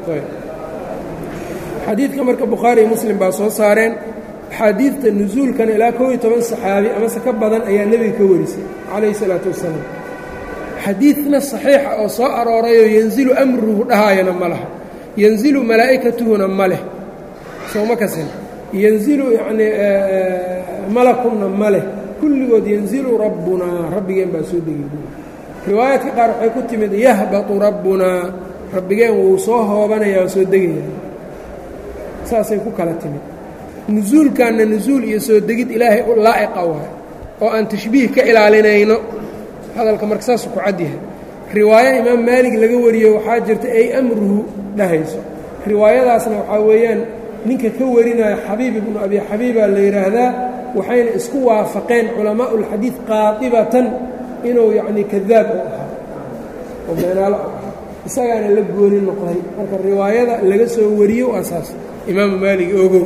xadiidka marka bukhaari iyo muslim baa soo saareen axaadiidta nusuulkana ilaa kow iyo toban saxaabi amase ka badan ayaa nebiga ka warisay calayhi salaatu wasalaam xadiidna saxiixa oo soo aroorayoo yanzilu amruhu dhahaayana ma laha yanzilu malaa'ikatuhuna ma leh sooma kasin yanzilu yacnii malakunna ma leh kulligood yanzilu rabbunaa rabbigeen baa soo degi riwaayaadka qaar waxay ku timid yahbatu rabbunaa rabbigeen wuu soo hoobanayaa soo degaya saasay ku kala timid nusuulkanna nusuul iyo soo degid ilaahay u laa'iqa waay oo aan tashbiih ka ilaalinayno hadalka marka saasuu ku cad yahay riwaayo imaam maalig laga wariyo waxaa jirta ay amruhu dhahayso riwaayadaasna waxaa weeyaan ninka ka warinaya xabiib ibnu abi xabiibaa la yidhaahdaa waxayna isku waafaqeen culamaa'u ulxadiid qaatibatan inuu yacnii kadaab u ahaa oo beenaalo u ahaa isagaana la gooni noqday marka riwaayada laga soo wariyo waa saas imaamu maalig ogow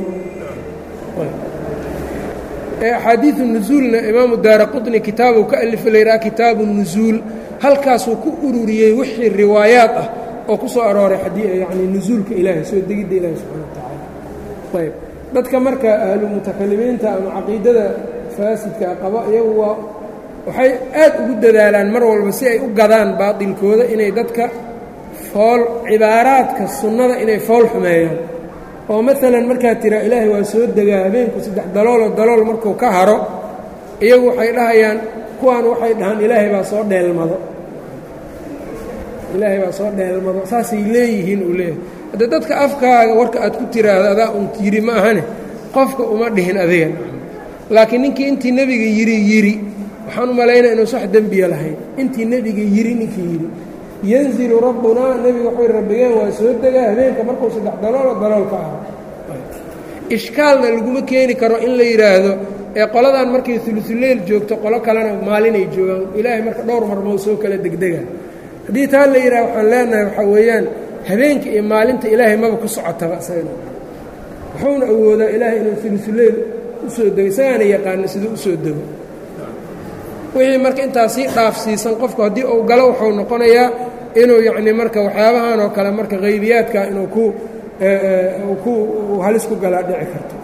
axaadiiu nusuulna imaamu daara qutni kitaabuu ka alifa la yidhaha kitaabu nusuul halkaasuu ku ururiyey wixii riwaayaad ah oo ku soo arooray yani nusuulka ilaahay soo degidda ilaahi subxana wa tacaala ayb dadka marka ahlu mutakalimiinta ama caqiidada faasidka qaba iyagu waa waxay aad ugu dadaalaan mar walba si ay u gadaan baatilkooda inay dadka fool cibaaraadka sunnada inay fool xumeeyaan oo maalan markaad tiraa ilaahay waa soo degaa habeenku saddex dalooloo dalool markuu ka haro iyagu waxay dhahayaan kuwaan waxay dhahaan ilaahay baa soo dheelmado ilaahay baa soo dheelmado saasay leeyihiin uu leeyahay hadda dadka afkaaga warka aad ku tiraahdo adaa un yidhi ma ahane qofka uma dhihin adiga laakiin ninkii intii nebiga yidhi yidhi waxaan u malaynaya inuusa wax dembiya lahayn intii nebiga yidhi ninkii yidhi yanzilu rabbunaa nebiga wuxuu rabbigeen waa soo degaa habeenka markuu saddex daloolo daloolka ah ishkaalna laguma keeni karo in la yidhaahdo ee qoladan markay ulusuleyl joogto qolo kalena maalinay joogaan ilaahay marka dhowr marmoo soo kala degdega haddii taa la yidhaha waxaan leenahay waxaa weeyaan habeenka iyo maalinta ilaahay maba ku socotaba isagana wuxuuna awoodaa ilaahay inuu ulusuleyl u soo dego isagaana yaqaano siduu u soo dego wixii marka intaas sii dhaafsiisan qofku haddii uu galo wuxuu noqonayaa inuu yacnii marka waxyaabahan oo kale marka haybiyaadka inuu ku ku halis ku galaa dhici karto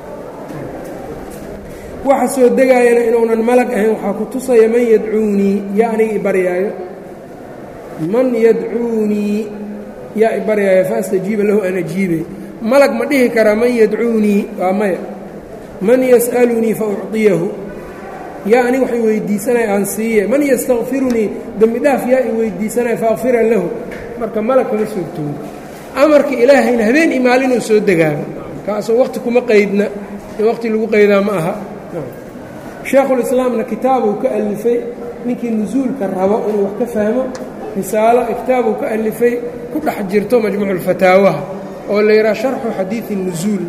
waxa soo degaayana inuunan malag ahayn waxaa ku tusaya man yadcuunii yaa aniga i baryaayo man yadcuunii yaa i baryaayo fa astajiiba lahu an ajiibe malag ma dhihi karaa man yadcuunii waa maya man yas'alunii fa ucطiyahu yaa aniga wax i weydiisanaya aan siiye man yastakfirunii dembi dhaaf yaa i weydiisanaya faakfira lahu marka malag kama suurtoodo amarka ilaahayna habeen i maalinuu soo degaaba kaasoo waqti kuma qaydna in waqti lagu qaydaa ma aha sheekhulislaamna kitaabuu ka alifay ninkii nusuulka rabo inuu wax ka fahmo risaalo kitaabuu ka alifay ku dhex jirto majmuuculfataawaha oo la yidhaha sharxu xadiidi nusuul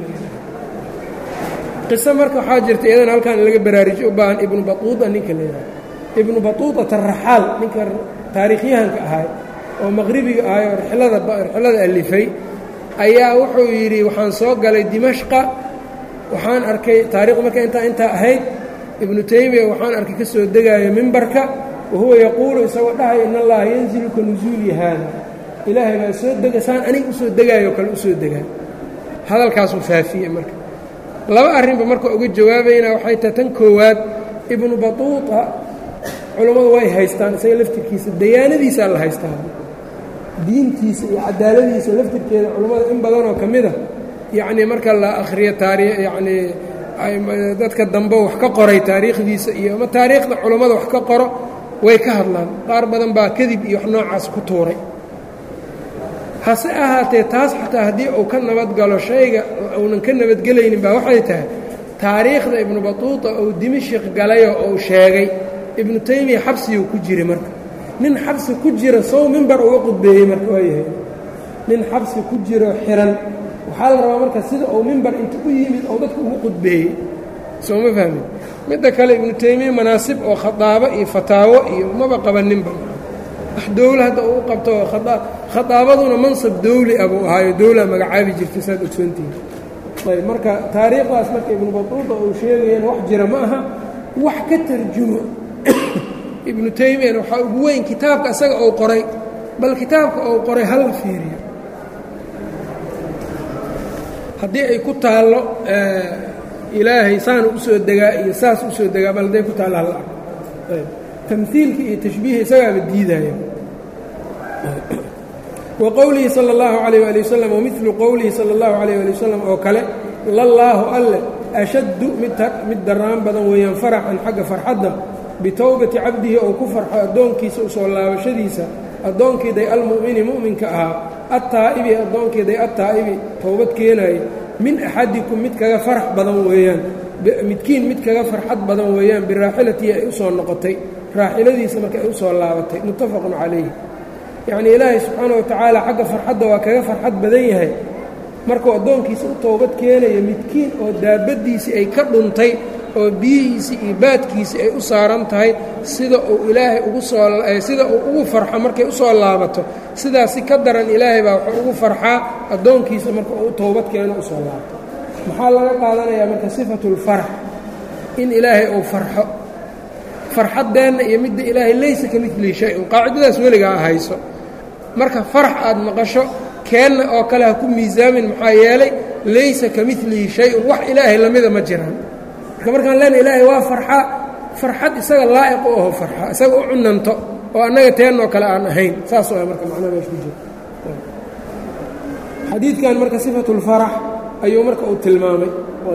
qiso marka waxaa jirta iyadana halkaan in laga baraarujiyo u baahan ibnu batuuta ninka la yidhaha ibnu batuutata araxaal ninka taariikhyahanka ahay oo maqribiga ahay oo rixlada rixlada alifay ayaa wuxuu yidhi waxaan soo galay dimashqa waxaan arkay taarikhdu marka intaa intaa ahayd ibnu taymiya waxaan arkay ka soo degaayo mimbarka wahuwa yaquulu isagoo dhahaya in allaha yanzilu ka nusuuli haada ilaahay baa soo dega saan aniga usoo degaayo kale usoo degaa hadalkaasuu faafiyey marka laba arrinba marka uga jawaabayna waxay tahay tan koowaad ibnu batuuta culammadu way haystaan isaga laftirkiisa dayaanadiisaa la haystaa diintiisa iyo cadaaladiisa laftirkeeda culammada in badanoo ka mid a yacnii marka la akhriyo taariikh yacnii dadka dambe wax ka qoray taariikhdiisa iyo ama taariikhda culammada wax ka qoro way ka hadlaan qaar badan baa kadib iyo wax noocaas ku tuuray hase ahaatee taas xataa haddii uu ka nabadgalo shayga uunan ka nabadgelaynin baa waxay tahay taariikhda ibnu batuuta uu dimashik galayoo uu sheegay ibnu taymiya xabsiguu ku jiray marka nin xabsi ku jira sow mimbar uga qudbeeyey marka waayahay nin xabsi ku jiro xiran waxaa la rabaa marka sida uu mimbar inta u yimid oo dadka ugu qudbeeyey soo ma fahmin midda kale ibnu taymiya manaasib oo khadaabo iyo fataawo iyo maba qabaninba wax dowla hadda uu qabto khadaabaduna mansab dowli ah buu ahaayo dowlaa magacaabi jirtay saad ogsoontihin ayb marka taariikhdaas marka ibnu batuuta uu sheegayana wax jira ma aha wax ka tarjumo ibnu taymiyana waxaa ugu weyn kitaabka isaga uu qoray bal kitaabka uu qoray hala fiiriyo haddii ay ku taallo ilaahay saana u soo degaa iyo saas u soo degaa bal hadday ku taallo halla ayb tamhiilka iyo tashbiiha isagaaba diidaya wa qowlihi salى اllahu عalayه ali wasalam wamilu qowlihi salى اllahu عalayه ali wasalam oo kale lallaahu alle ashaddu mid darraan badan weeyaan faraxan xagga farxadda bitowbati cabdihi ou ku farxo addoonkiisa u soo laabashadiisa addoonkiiday almu'mini mu'minka ahaa attaa'ibi addoonkiiday attaa'ibi towbad keenaaya min axadikum mid kaga farax badan weeyaan midkiin mid kaga farxad badan weeyaan biraaxilatihi ay u soo noqotay raaxiladiisa marka ay u soo laabatay muttafaqun calayhi yacnii ilaahay subxaana wa tacaala xagga farxadda waa kaga farxad badan yahay markuu addoonkiisa u toobad keenayo midkiin oo daabaddiisii ay ka dhuntay oo biyihiisii iyo baadkiisii ay u saaran tahay sida uu ilaahay ugu soo sida uu ugu farxo markay u soo laabato sidaasi ka daran ilaahay baa wuxuu ugu farxaa addoonkiisa marka uu toobad keeno u soo laabto maxaa laga qaadanayaa marka sifatulfarax in ilaahay uu farxo farxaddeenna iyo midda ilaahay laysa ka midlihi shay-un qaacidadaas weligaa hayso marka farax aad maqasho keenna oo kale ha ku miisaamin maxaa yeelay laysa ka milihi shay-un wax ilaahay lamida ma jiraan marka markaan leenahay ilaahay waa farxa farxad isaga laa'iq u aho farxa isaga u cunanto oo annaga teennoo kale aan ahayn saas waa marka macnaha meesha ku jira xadiidkan marka sifatulfarax ayuu marka uu tilmaamay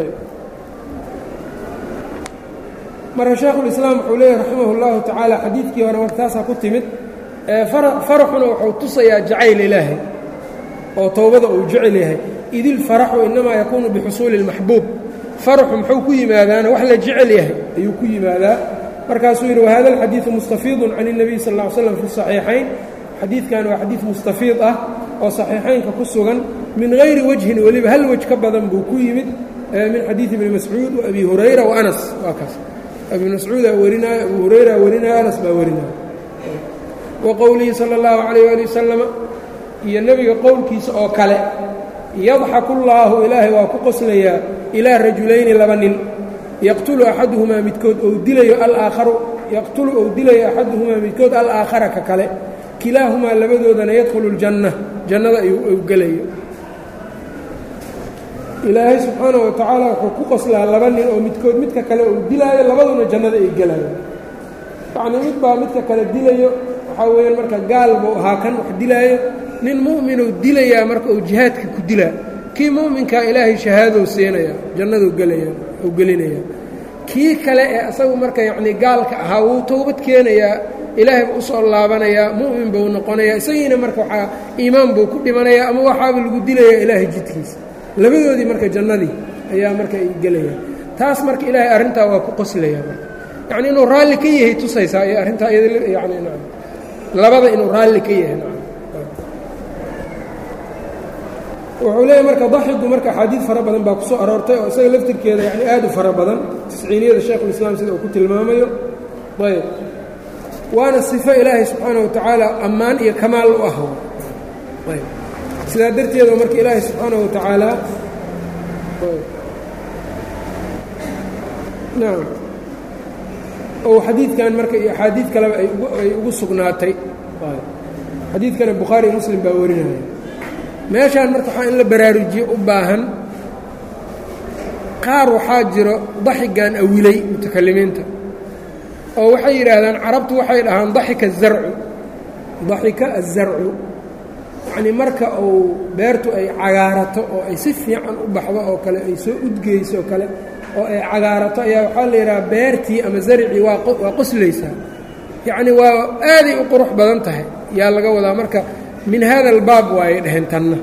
marka shaekhulislaam wuxuu leeyahy raximah اllahu tacaala xadiidkii hore marka taasaa ku timid faraxuna wuxuu tusayaa jacayl ilaahay oo towbada uu jecel yahay idilfaraxu inamaa yakuunu bixusuuli اlmaxbuub faraxu muxuu ku yimaadaana wax la jecel yahay ayuu ku yimaadaa markaasuu yidhi wahada alxadiidu mustafiidun can الnabiy sal ا ly slam fi صaxiixayn xadiidkan waa xadiid mustafiid ah oo صaxiixaynka ku sugan min hayri wajhin weliba hal wej ka badan buu ku yimid min xadiidi ibni mascuud waabi hurayra waanas waa kaas abi mascuudaa warinaayo abu hurayra warinaayo anas baa warinaayo wa qowlihi salى اllahu عalayh ali wasalama iyo nebiga qowlkiisa oo kale yadxaku اllaahu ilaahay waa ku qoslayaa ilaa rajulayni laba nin yaqtulu axaduhumaa midkood ou dilayo alaakharu yaqtulu ou dilayo axaduhumaa midkood alaakhara ka kale kilaahumaa labadoodana yadkhulu اljanna jannada ayuu gelayo ilaahay subxaanaه wa tacaala wuxuu ku qoslaa laba nin oo midkood midka kale uu dilaayo labaduna jannada ay gelayo yacnii mid baa midka kale dilayo waxaa weeyaan marka gaal buu ahaa kan wax dilaayo nin mu'minuu dilayaa marka uu jihaadka ku dilaa kii mu'minkaa ilaahay shahaadou siinaya jannaduu gelaya uu gelinaya kii kale ee asagu marka yacnii gaalka ahaa wuu towbad keenayaa ilaahay buu u soo laabanayaa mu'min buu noqonayaa isagiina marka waxaa iimaan buu ku dhimanayaa ama waxaaba lagu dilayaa ilaahay jidkiisa labadoodii marka jannadii ayaa marka ay gelayaan taas marka ilaahay arrintaa waa ku qoslaya marka yacnii inuu raalli ka yahay tusaysaa iyo arrintaa yani labada inuu raalli ka yahay wuxuu leeyahy marka daxigu marka axaadiid fara badan baa ku soo aroortay oo isaga laftirkeeda yani aad u fara badan tisciiniyada shaykhulislaam sida uu ku tilmaamayo ayb waana sifo ilaahay subxaana wa tacaala ammaan iyo kamaal u ah ayb sidaa darteeda marka ilaahay subxaanaه wa tacaala naam ou xadiidkan marka iyo axaadiid kaleba ay ugu sugnaatay xadiidkana bukhaari muslim baa warinaya meeshaan marka waxaa in la baraarujiyo u baahan qaar waxaa jiro daxigan awilay mutakalimiinta oo waxay yidhaahdaan carabtu waxay dhahaan daxika الzarcu daxika الzarcu yacnii marka uu beertu ay cagaarato oo ay si fiican u baxdo oo kale ay soo udgeyso oo kale oo ay cagaarato ayaa waxaa la yidhaha beertii ama zarcii waa waa qoslaysaa yacni waa aaday u qurux badan tahay yaa laga wadaa marka min hada albaab waayay dheheen tanna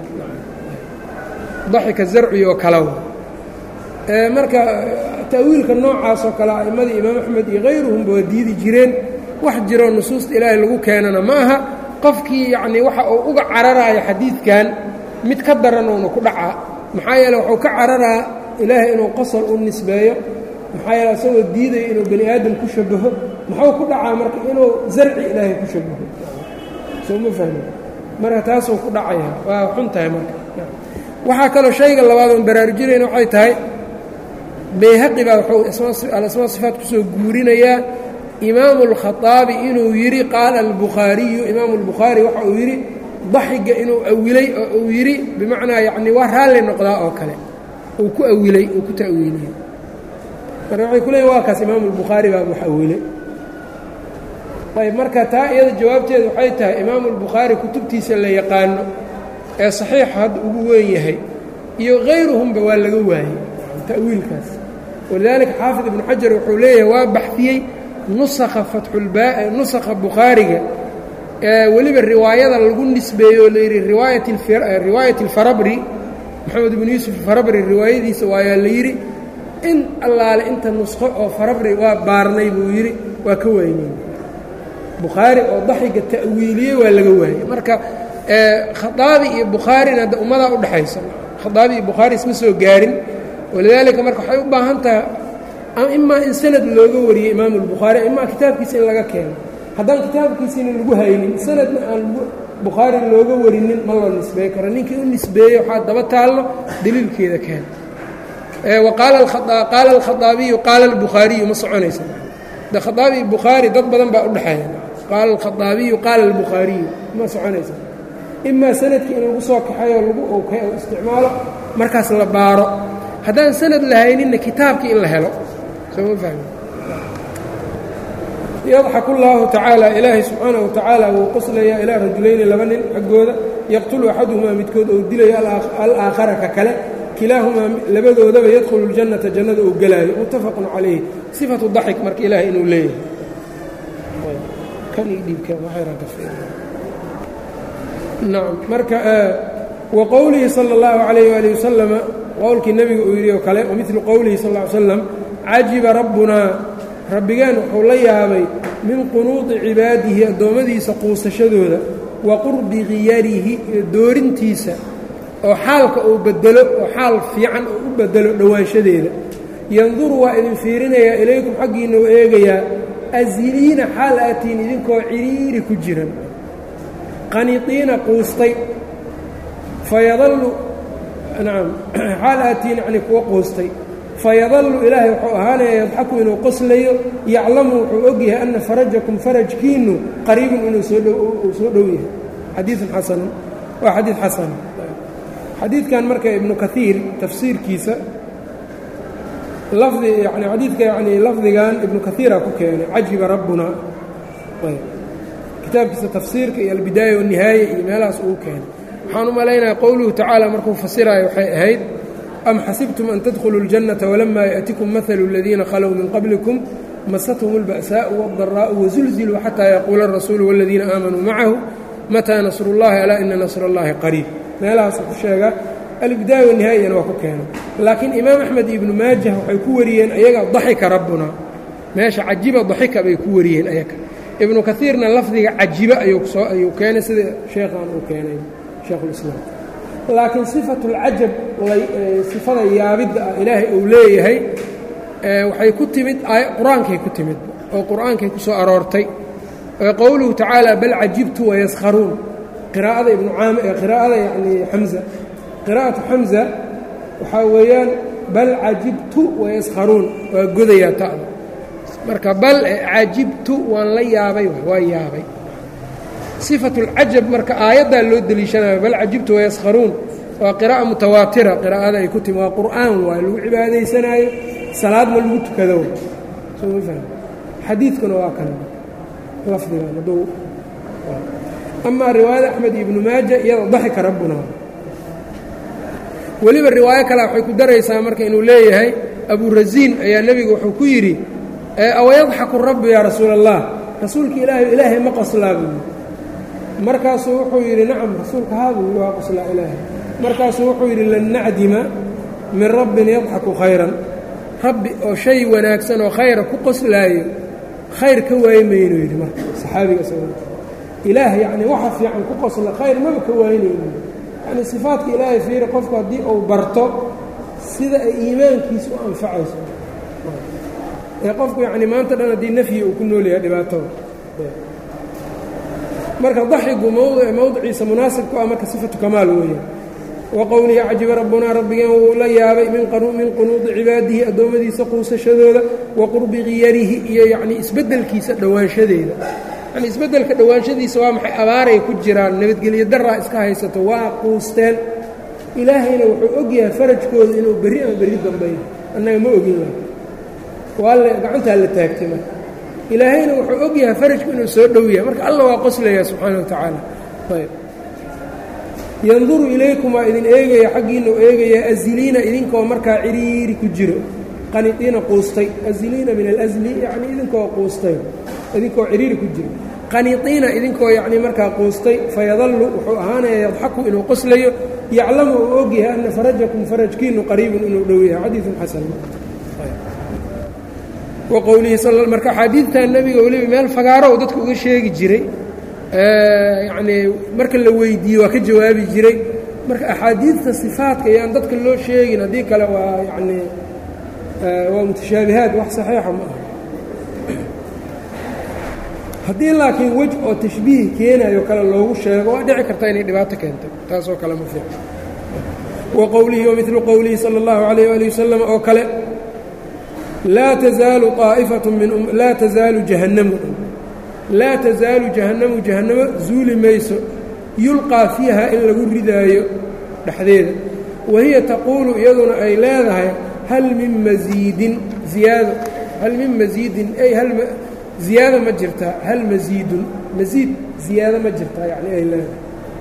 daxika zarci oo kalaw marka ta'wiilka noocaas oo kale a'immadii imaam axmed iyo hayruhumba waa diidi jireen wax jiroo nusuusta ilaahay lagu keenana ma aha qofkii yacnii waxa uu uga cararaayo xadiidkan mid ka daran uuna ku dhacaa maxaa yeele wuxuu ka cararaa ilaahay inuu qosol u nisbeeyo maxaa yeele isagoo diidaya inuu bani aadam ku shabaho muxuu ku dhacaa marka inuu zarci ilaahay ku shabaho soo ma fahmi marka taasuu ku dhacaya waa xun tahay marka waxaa kaloo shayga labaad oon baraarujinayna waxay tahay bayhaqi baa wuxuu alasmaa sifaat kusoo guurinayaa imaamu اlkhaطaabi inuu yidhi qaala albukhaariyu imaamu اlbukhaari waxa uu yidhi daxiga inuu awilay oo uu yidhi bimacnaa yacni waa raalli noqdaa oo kale uu ku awilay uu ku ta'wiiliyey marka waxay ku leeyiin waa kaas imaamu اlbukhaari baa wax awilay ayb marka taa iyada jawaabteedu waxay tahay imaamu اlbukhaari kutubtiisa la yaqaano ee saxiixa hadda ugu weyn yahay iyo hayruhumba waa laga waayey ta'wiilkaas walidaalika xaafid ibnu xajar wuxuu leeyahay waa baxfiyey nusakha fatxulba nusakha bukhaariga ee weliba riwaayada lagu nisbeeyo oo la yidhi riwaayat riwaayat alfarabri maxamed ibnu yuusuf alfarabri riwaayadiisa waayaa la yidhi in allaale inta nuskho oo farabri waa baarnay buu yidhi waa ka waayey bukhaari oo daxiga ta'wiiliyey waa laga waayey marka khaaabi iyo bukhaarina hadda ummadaa u dhexaysa khaaabi iyo bukhaari isma soo gaarin walidaalika marka waxay u baahan tahay imaa in sanad looga wariyey imaamu اlbukhaari imaa kitaabkiisa in laga keeno haddaan kitaabkiisina lagu haynin sanadna aan bukhaari looga warinin ma loo nisbeey karo ninkii u nisbeeyey waxaa daba taallo daliilkeeda keena qaala alkhaaabiyu qaala albukhaariyu ma soconaysa de khaaabi bukhaari dad badan baa u dhexeeya qaala alkhaaabiyu qaala albukhaariyu ma soconaysa imaa sanadkii in lagu soo kaxayo lagu okay oo isticmaalo markaas la baaro haddaan sanad la hayninna kitaabkii in la helo soo ma fahmi yadxaku اllaahu tacaala ilaahay subxaanaه wa tacaala wuu qoslayaa ilaa rajulayni laba nin xaggooda yaqtulu axaduhumaa midkood ou dilayo alaakhara ka kale kilaahumaa labadoodaba yadkhulu اljannata jannada uu gelaayo muttafaqun calayhi sifatu daxik marka ilaahay inuu leeyahay nacam marka wa qowlihi salى اllahu عalayh waalih wasalama qowlkii nebiga uu yidhi oo kale wamilu qowlihi sal ll ly slam cajiba rabbunaa rabbigeen wuxuu la yaabay min qunuudi cibaadihi addoommadiisa quusashadooda wa qurbi khiyarihi iyo doorintiisa oo xaalka uu bedelo oo xaal fiican uu u bedelo dhowaanshadeeda yanduru waa idin fiirinayaa ilaykum xaggiinna u eegayaa asiliina xaal aatiin idinkoo ciriiri ku jiran qaniiqiina quustay fayadallu nacam xaal aatiin yacnii kuwa quustay fayadallu ilaahay wuxuu ahaanayaa yadxaku inuu qoslayo yaclamu wuxuu ogyahay anna farajakum farajkiinnu qariibun inuu soo dhow uu soo dhow yahay xadiidun xasanun waa xadiid xasan xadiidkan marka ibnu kaiir tafsiirkiisa lafdi yani xadiidka yanii lafdigan ibnu kaiira ku keenay cajiba rabbuna kitaabkiisa tafsiirka iyo albidaaya wanihaaya iyo meelahaas uu keenay waxaan u malaynayaa qowluhu tacaala markuu fasiraayo waxay ahayd am xasibtum an tadkhuluu اljannata walamaa yaأtikum mahalu اladiina khalow min qablikum masathum اlba'saaءu wاldaraa'u wazulziluu xataa yaquula الrasuulu wاladiina aamanuu macahu mataa nasru اllahi alaa ina nasr اllahi qariib meelahaas ku sheega albidaaya wanihaayana waa ku keenay laakiin imaam axmed iyo ibnu maajah waxay ku wariyeen ayaga daxika rabbuna meesha cajiba daxika bay ku wariyeen ayaga ibnu kaiirna lafdiga cajiba ayuusoo ayuu keenay sida sheekhan uu keenay sheekhulislaam laakiin sifatu اlcajab sifada yaabidda ah ilaahay uu leeyahay waxay ku timid qur-aankay ku timid oo qur-aankay ku soo aroortay qowluhu tacaala bal cajibtu wayaskharuun qiraa'ada ibnu caam qiraa'ada yacnii xamza qiraa'atu xamza waxaa weeyaan bal cajibtu wayaskharuun waa godayaa ta'da marka bal cajibtu waan la yaabay waa yaabay sifatu اlcajab marka aayaddaa loo deliishanayo bal cajibtu wayaskharuun waa qiraa'a mutawaatira qiraa'ada ay ku timi waa qur'aan waa lagu cibaadaysanaayo salaadna lagu tukado soo ma fahmi xadiidkuna waa kan lafdigan hadduu amaa riwaayada axmed iyo ibnu maaja iyada daxika rabbuna weliba riwaayo kale waxay ku daraysaa marka inuu leeyahay aburasiin ayaa nebigu wuxuu ku yidhi awayadxaku rabbu yaa rasuula allah rasuulka ilaahay ilaahay ma qoslaa buu yidhi markaasuu wuxuu yidhi nacam rasuulka haabuu waa qoslaa ilaahay markaasuu wuxuu yidhi lan nacdima min rabbin yadxaku khayran rabbi oo shay wanaagsan oo khayra ku qoslaayo khayr ka waayi maynuu yidhi marka saxaabiga isaga ilaah yacnii waxa fiican ku qosla khayr maba ka waayinayno yacni sifaadka ilaahay fiiri qofku haddii uu barto sida ay iimaankiisa u anfacayso ee qofku yacni maanta dhan haddii nafyi uu ku nool yahay dhibaatada marka daxigu mawd mawdiciisa munaasib ku ah marka sifatu kamaal weeye wa qowlihi cajiba rabbunaa rabbigeen wuu la yaabay min min qunuudi cibaadihi addoommadiisa quusashadooda wa qurbi khiyarihi iyo yacnii isbeddelkiisa dhowaanshadeeda yani isbeddelka dhowaanshadiisa waa maxay abaaray ku jiraan nabadgelyo daraa iska haysato waa quusteen ilaahayna wuxuu og yahay farajkooda inuu berri ama berri dambeeyo annaga ma ogin la waa le gacantaa la taagtay marka ilaahayna wuxuu og yahay farajku inuu soo dhow yahay marka alla waa qoslayaa subxaana wa tacaala ayb yanduru ilaykum waa idin eegaya xaggiina u eegaya aziliina idinkoo markaa ciriiri ku jiro qanidiina quustay aziliina min alazli yacni idinkoo quustay idinkoo ciriiri ku jiro qanidiina idinkoo yacni markaa quustay fayadallu wuxuu ahaanaya yadxaku inuu qoslayo yaclamu uu og yahay anna farajakum farajkiinu qariibun inuu dhow yahay xadiidun xasan wa qowlihi marka xadiidtan nebiga weliba meel fagaaro oo dadka uga sheegi jiray yacnii marka la weydiiyey waa ka jawaabi jiray marka axaadiidta sifaadka iyaan dadka loo sheegin haddii kale waa yacnii waa mutashaabihaad wax saxiixa ma aha haddii laakiin wej oo tashbiih keenayo kale loogu sheego waa dhici karta inay dhibaato keento taasoo kale ma fiican wa qowlihi wamilu qowlihi sala allahu calayh waali wasalam oo kale laa tazaalu aa'ifatu min laa tazaalu jahannamu laa tazaalu jahannamu jahannamo zuuli mayso yulqaa fiiha in lagu ridaayo dhexdeeda wahiya taquulu iyaduna ay leedahay hal min masiidin ziyaado hal min masiidin ay hal ziyaado ma jirtaa hal masiidun masiid ziyaado ma jirtaa yacni ay leedahay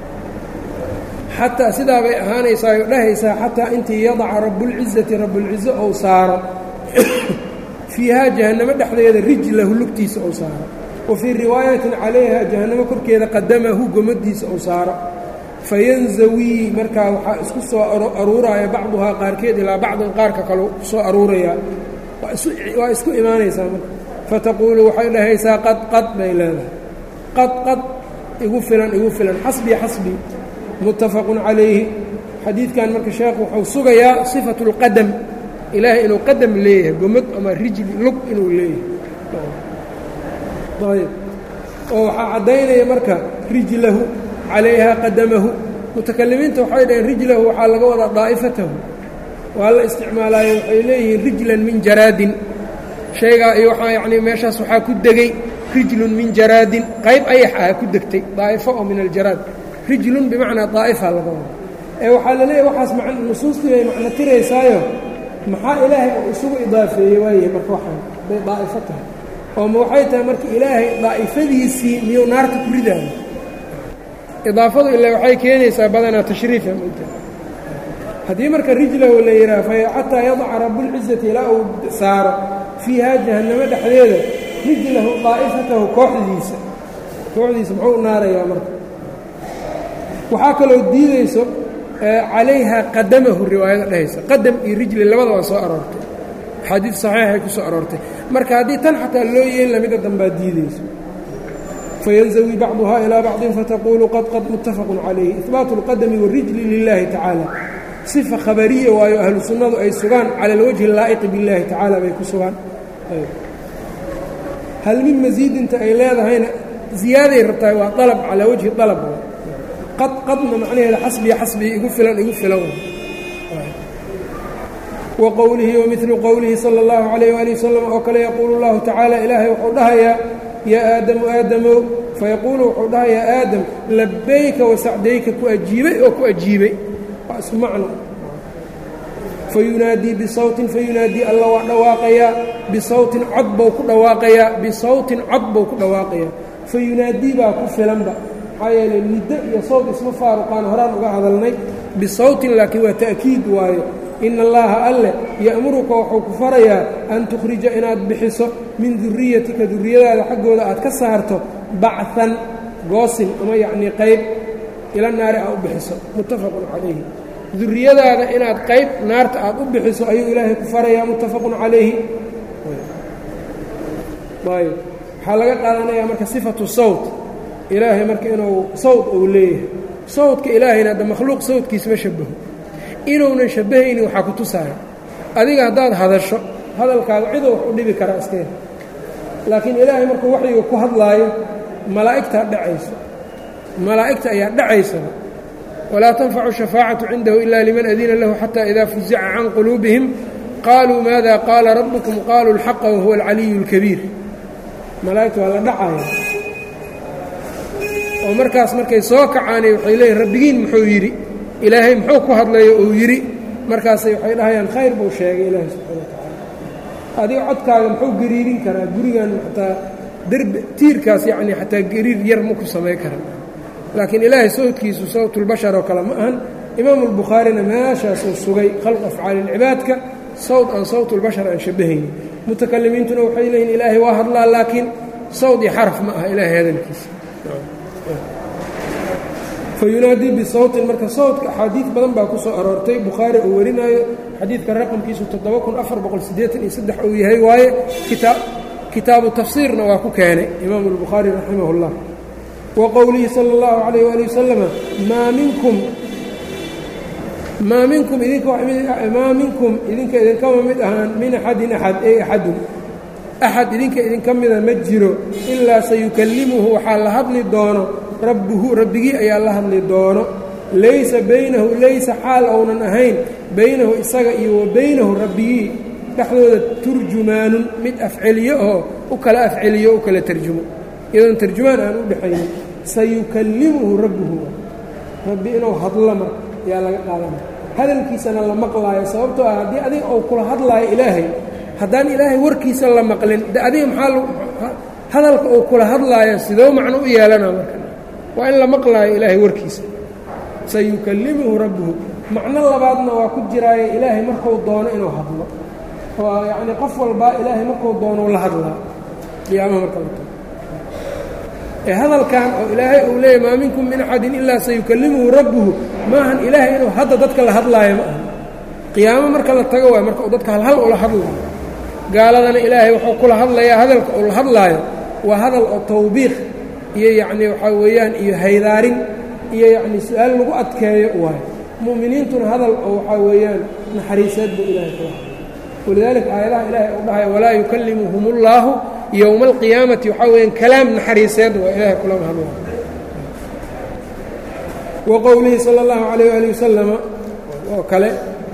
xataa sidaa bay ahaanaysaa oo dhahaysaa xataa intii yadaca rabbulcizati rabbulcizo ou saaro fiihaa jahannamo dhexdeeda rijlahu lugtiisa ou saaro wa fii riwaayatin calayha jahannamo korkeeda qadamahu gomadiisa ou saaro fayanzawii markaa waxaa isku soo aruuraya bacduhaa qaarkeed ilaa bacdin qaarka kaleu kusoo aruurayaa waa isku imaanaysaa marka fataquulu waxay dhahaysaa qad qad bay leedahay qad qad igu filan igu filan xasbii xasbii muttafaqun calayhi xadiidkan marka sheekhu wuxuu sugayaa sifatu اlqadam ilaahay inuu qadam leeyahay gomad ama rijli lug inuu leeyahay ayb oo waxaa caddaynaya marka rijlahu calayhaa qadamahu mutakalimiinta waxay dhaheen rijlahu waxaa laga wadaa daa'ifatahu waa la isticmaalaayo waxay leeyihiin rijlan min jaraadin shaygaa iyo waxaa yacnii meeshaas waxaa ku degay rijlun min jaraadin qayb ayax ah ku degtay daa'ifo oo min aljaraad rijlun bimacnaa daa'ifa laga wada ee waxaa la leeyahay waxaas man nusuustii bay macno tiraysaayo maxaa ilaahay uu isugu idaafeeyey waayahay marka waxaan bay daa'ifo tahay oo ma waxay tahay marka ilaahay daa'ifadiisii miyuu naarta ku ridaayo idaafadu ilaa waxay keenaysaa badanaa tashriifa mta haddii marka rijlahu la yidhaha fa xataa yadaca rabbulcizati ilaa uu saaro fiihaa jahannamo dhexdeeda rijlahu daa'ifatahu kooxdiisa kooxdiisa muxuu u naarayaa marka waxaa kaloo diidayso calayhaa qadamahu riwaayada dhehaysa qadam iyo rijli labada waa soo aroortay axaadiid saxiixay ku soo aroortay marka haddii tan xataa loo yeelina midda danbaa diidayso fayanzawi bacduhaa ilaa bacdin fataquulu qad qad muttafaqun calayhi ihbaatu اlqadami waاrijli lilahi tacaala sifa khabariya waayo ahlu sunnadu ay sugaan cala alwajhi laa'iqi biاllahi tacaala bay ku sugaan hal min masiidinta ay leedahayna ziyaaday rabtahay waa alab calaa wajhi alab qad qadna macnaheeda xasbiya xasbii igu filan igu filan wa qowlihi wamilu qowlihi sala اllahu calayh waali wasalam oo kale yaquulu اllahu tacaala ilaahay wuxuu dhahayaa yaa aadamu aadamow fayaquulu wuxuu dhahayaa aadam labayka wasacdayka ku ajiibay oo ku ajiibay waa isku macno fayunaadii bisawtin fayunaadii alla waa dhawaaqayaa bisawtin cod bou ku dhawaaqayaa bisawtin cod bou ku dhawaaqayaa fayunaadii baa ku filanba maxaa yeelay niddo iyo sawt isma faaruqaan horaan uga hadalnay bisawtin laakiin waa ta'kiid waayo ina allaha alle ya'muruka wuxuu ku farayaa an tukhrija inaad bixiso min duriyatika duriyadaada xaggooda aad ka saarto bacan goosin ama yacnii qayb ila naari aad u bixiso muttafaqun calayhi duriyadaada inaad qayb naarta aad u bixiso ayuu ilaahay ku farayaa muttafaqun calayhi ayb waxaa laga qaadanayaa marka sifatu sawt ilaahay marka inuu sawt uu leeyahay sawtka ilaahayna hadda makhluuq sawtkiis ma shabaho inuunan shabbahayni waxaa ku tusaaya adiga haddaad hadasho hadalkaaga cidoo wax u dhibi karaa iskeen laakiin ilaahay markuu waxyiga ku hadlaayo malaa'igtaa dhacayso malaa'igta ayaa dhacaysaba walaa tanfacu shafaacatu cindahu ila liman adina lahu xataa idaa fuzica can quluubihim qaaluu maada qaala rabbukum qaaluu alxaqa wahuwa alcaliyu اlkabiir malaa'igta waa la dhacaya oo markaas markay soo kacaanay waxay leeyihin rabbigiin muxuu yidhi ilaahay muxuu ku hadlayo uu yidhi markaasay waxay dhahayaan khayr buu sheegay ilaahay subxana wa tacaala adiga codkaaga muxuu gariirin karaa gurigan xataa derbe tiirkaas yacnii xataa gariir yar ma ku samayn karan laakiin ilaahay sawtkiisu sawtulbashar oo kale ma ahan imaamu albukhaarina meeshaasuu sugay khalqu afcaali ilcibaadka sawt aan sawtulbashar aan shabbahaynin mutakalimiintuna waxay leeyihin ilaahay waa hadlaa laakiin sawt iyo xaraf ma aha ilaahay hadalkiisa fayunaadii bisawtin marka sawtka axaadiid badan baa ku soo aroortay bukhaari uu warinaayo xadiidka raqamkiisu toddoba kun afar boqol siddeetan iyo saddex uu yahay waaye kitaa kitaabu tafsiirna waa ku keenay imaamu albukhaari raximah اllah wa qowlihi sala اllahu calayh waali wasalama maa minkum maa minkum idinkamaa minkum idinka idinkama mid ahaan min axadin axad ey axadun axad idinka idinka mida ma jiro ilaa sayukallimuhu waxaa la hadli doono rabbuhu rabbigii ayaa la hadli doono laysa baynahu laysa xaal ounan ahayn baynahu isaga iyo wa baynahu rabbigii dhexdooda turjumaanun mid afceliyo oo u kala afceliyo u kala tarjumo iyadoon tarjumaan aan u dhexaynin sayukallimuhu rabbuhu rabbi inuu hadlo marka ayaa laga qaadanaya hadalkiisana la maqlaayo sababtoo ah haddii adiga uu kula hadlaayo ilaahay haddaan ilaahay warkiisa la maqlin de adiga maxaa hadalka uu kula hadlaayo sidoo macno u yeelana marka waa in la maqlaayo ilaahay warkiisa sayukallimuhu rabbuhu macno labaadna waa ku jiraaye ilaahay markuu doono inuu hadlo oo yacnii qof walbaa ilaahay markuu doono la hadlaa qiyaamaha marka la tago ee hadalkan oo ilaahay uu leeyahy maa minkum min axadin ilaa sayukallimuhu rabbuhu maahan ilaahay inuu hadda dadka la hadlaayo ma aha qiyaamo marka la tago waay marka uu dadka halhal ula hadlaayo gaaladana ilaahay wuxuu kula hadlayaa hadalka uu la hadlaayo waa hadal oo tawbiiq iyo yacnii waxaa weeyaan iyo haydaarin iyo yacnii su-aal lagu adkeeyo waayo mu'miniintuna hadal oo waxaa weeyaan naxariiseed buu ilaahay kula hadlay walidaalika aayadaha ilaahay uu dhahayo walaa yukallimuhum اllaahu yowma alqiyaamati waxaa weeyaan kalaam naxariiseed waa ilaahay kulama hadlay wa qowlihi sala اllahu calayh waali wasalama oo kale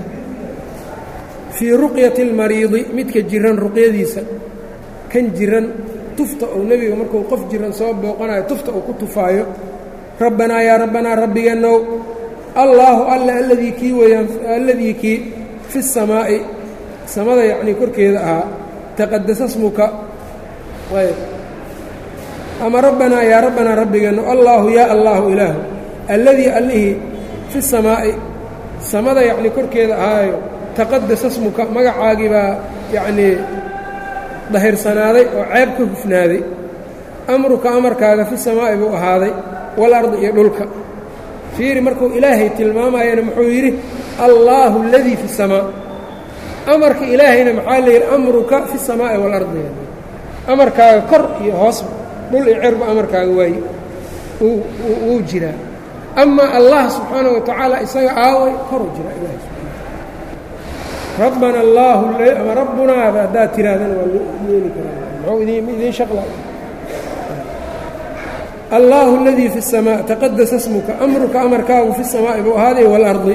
fii ruqyati اlmariidi midka jiran ruqyadiisa kan jiran tufta uu nebiga markuu qof jiran soo booqanayo tufta uu ku tufaayo rabbanaa yaa rabbanaa rabbigannow allaahu alla alladii kii weyaan alladii kii fi الsamaa'i samada yacnii korkeeda ahaa taqadasa smuka ayb ama rabbanaa yaa rabbanaa rabbigannow allaahu yaa allaahu ilaahu alladii allihii fi الsamaa'i samada yacnii korkeeda ahaayo taqadasa smuka magacaagii baa yacnii dahirsanaaday oo ceeb ka hufnaaday amruka amarkaaga fi samaa'i buu ahaaday walardi iyo dhulka fiiri markuu ilaahay tilmaamayana muxuu yidhi allaahu aladii fi samaa amarka ilaahayna maxaa layidhi amruka fi samaa'i waalardi amarkaaga kor iyo hoos dhul iyo cerba amarkaaga waaye wuu jiraa amaa allah subxaanahu wa tacaala isaga aaway koruu jiraa ilahay rabbana allaahu ama rabbunaada haddaad tihaahdana waa loo yeeli karaa muxuu idin idiin shaqla allaahu aladii fi الsamaa taqadasa smuka amruka amarkaagu fi الsamaa'i buu ahaaday waalardi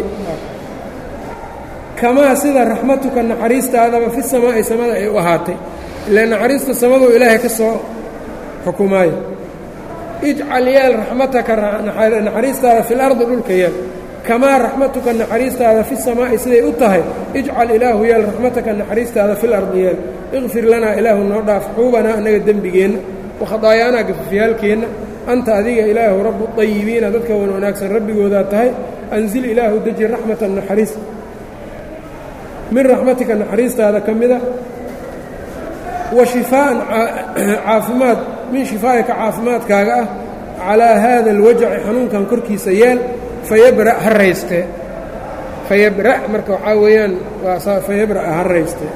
kamaa sida raxmatuka naxariistaadaba fi samaa'i samada ay u ahaatay ile naxariista samaduu ilaahay ka soo xukumaayo ijcal yeel raxmataka naxariistaada fi lardi dhulka yeel kamaa raxmatuka naxariistaada fi samaa'i siday u tahay ijcal ilaahu yeel raxmataka naxariistaada fi lardi yeel iqfir lanaa ilaahu noo dhaaf xuubanaa annaga dembigeenna wakhadaayaanaa gafafyaalkeenna anta adiga ilaahu rabbu ayibiina dadka wan wanaagsan rabbigoodaa tahay anzil ilaahu deji raxmatan naxariis min raxmatika naxariistaada ka mida wa shifaa'an caafimaad min shifaa'ika caafimaadkaaga ah calaa haada alwajaci xanuunkan korkiisa yeel fayabra' ha raystee fayabra' marka waxaa weeyaan waa fayabra' ha raystee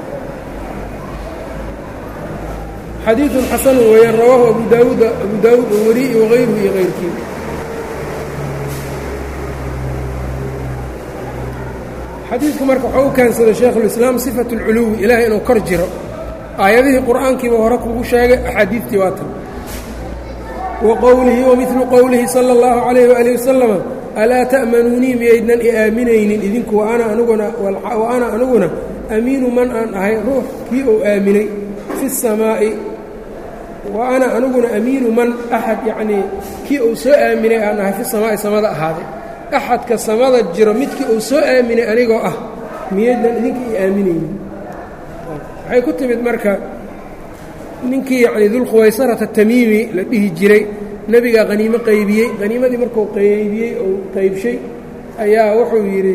xadiiثun xasanu weeyaan rawaahu abu daawuud abu daawuud oo wariyi wagayruhu iyo kayrkii xadiidku marka waxau u keensaday shaykhulislaam sifatu اlculuwi ilaahay inuu kor jiro aayadihii qur'aankiiba hore kugu sheegay axaadiidtii waa tan wa qowlihi wa midlu qowlihi salى اllahu عalayh waalihi wasalama alaa ta'manuunii miyaydnan i aaminaynin idinku wa ana aniguna wa ana aniguna amiinu man aan ahay ruux kii ou aaminay fi الsamaa'i wa ana aniguna amiinu man axad yacnii kii uu soo aaminay aan ahay fi samaa'i samada ahaaday axadka samada jiro midkii uu soo aaminay anigoo ah miyaydnan idinka i aaminaynin waxay ku timid marka ninkii yacnii dulkhuwaysarata tamiimi la dhihi jiray nebigaa haniimo qaybiyey haniimadii markuu qaybiyey ou qaybshay ayaa wuxuu yidhi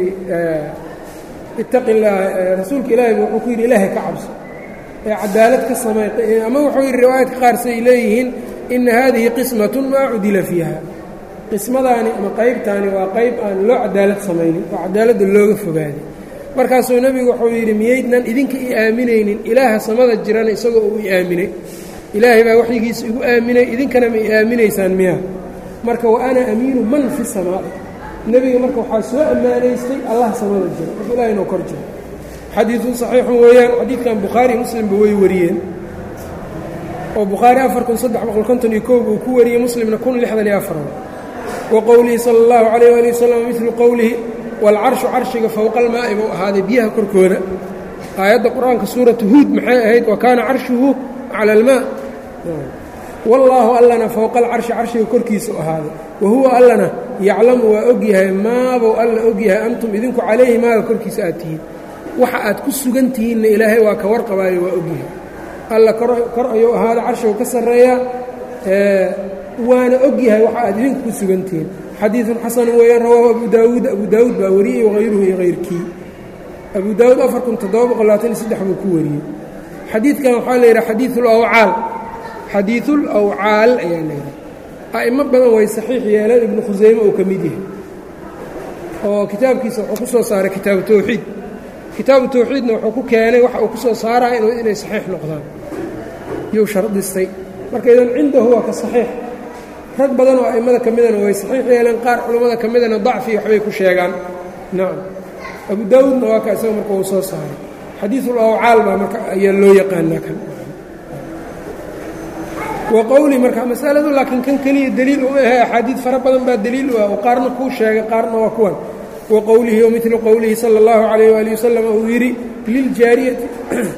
ittaqi illaah rasuulka ilaahay wuxuu ku yidhi ilaahay ka cabso ee cadaalad ka samay ama wuxuu yidhi riwaayadka qaar say leeyihiin ina haadihi qismatun maa cudila fiiha qismadaani ama qaybtaani waa qayb aan loo cadaalad samaynin oo cadaaladda looga fogaaday markaasuu nebigu wuxuu yidhi miyaydnan idinka i aaminaynin ilaaha samada jirana isagoo uu i aaminay ilaahay baa waxyigiisa igu aaminay idinkana ma i aaminaysaan miyaa marka wa ana amiinu man fi samaa'i nebiga marka waxaa soo ammaanaystay allah samada jiro marka ilahay inuu kor jiro xadiidun saxiixun weeyaan xadiidkan bukhaari muslimba way wariyeen oo bukhaari afar kun saddex boqol konton iyo koob uu ku wariyey muslimna kun lixdan iyo afar wa qowlihi sala allahu calayh waali wasalam midlu qowlihi waalcarshu carshiga fowqa almaa'i buu ahaaday biyaha korkooda aayadda qur-aanka suuratu huud maxay ahayd wa kaana carshuhu cala almaa wallaahu allana fowqa alcarshi carshiga korkiisa u ahaaday wa huwa allana yaclamu waa ogyahay maabuu alla ogyahay antum idinku calayhi maaga korkiisa aad tihiin waxa aad ku sugan tihiinna ilaahay waa ka warqabaayo waa ogyahay alla kor ayuu ahaada carshigu ka sarreeyaa waana ogyahay waxa aad idinku ku sugan tihiin xadiidun xasan weeyaan rawaahu abu daawuud abu daawuud baa wariyey wagayruhu iyo kayrkii abu daawuud afar kun toddoba boqol labaatan iyo saddex buu ku wariyey xadiidkan waxaa la yidhaha xadiiulawcaal xadiiulawcaal ayaa la yidhaha a'imo badan way saxiix yeeleen ibnu khusayme uu ka mid yahay oo kitaabkiisa wuxuu ku soo saaray kitaabu tawxiid kitaabu tawxiidna wuxuu ku keenay waxa uu ku soo saaraya inay saxiix noqdaan yuu shardistay marka idan cindahu waa ka saxiix rag badan oo a'immada ka midana way saxiix yeeleen qaar culammada ka midana dacfi waxbay ku sheegaan nacam abu daawuudna waa ka isaga marka uu soo saaray xadiiulawcaal baa marka ayaa loo yaqaanaa kan wa qowli marka masaladu laakiin kan keliya deliil uma ahe axaadiid fara badan baa deliil u ah oo qaarna kuu sheegay qaarna waa kuwan wa qowlihi wa midlu qowlihi sala allahu calayh waali wasalam uu yidhi liljaariyati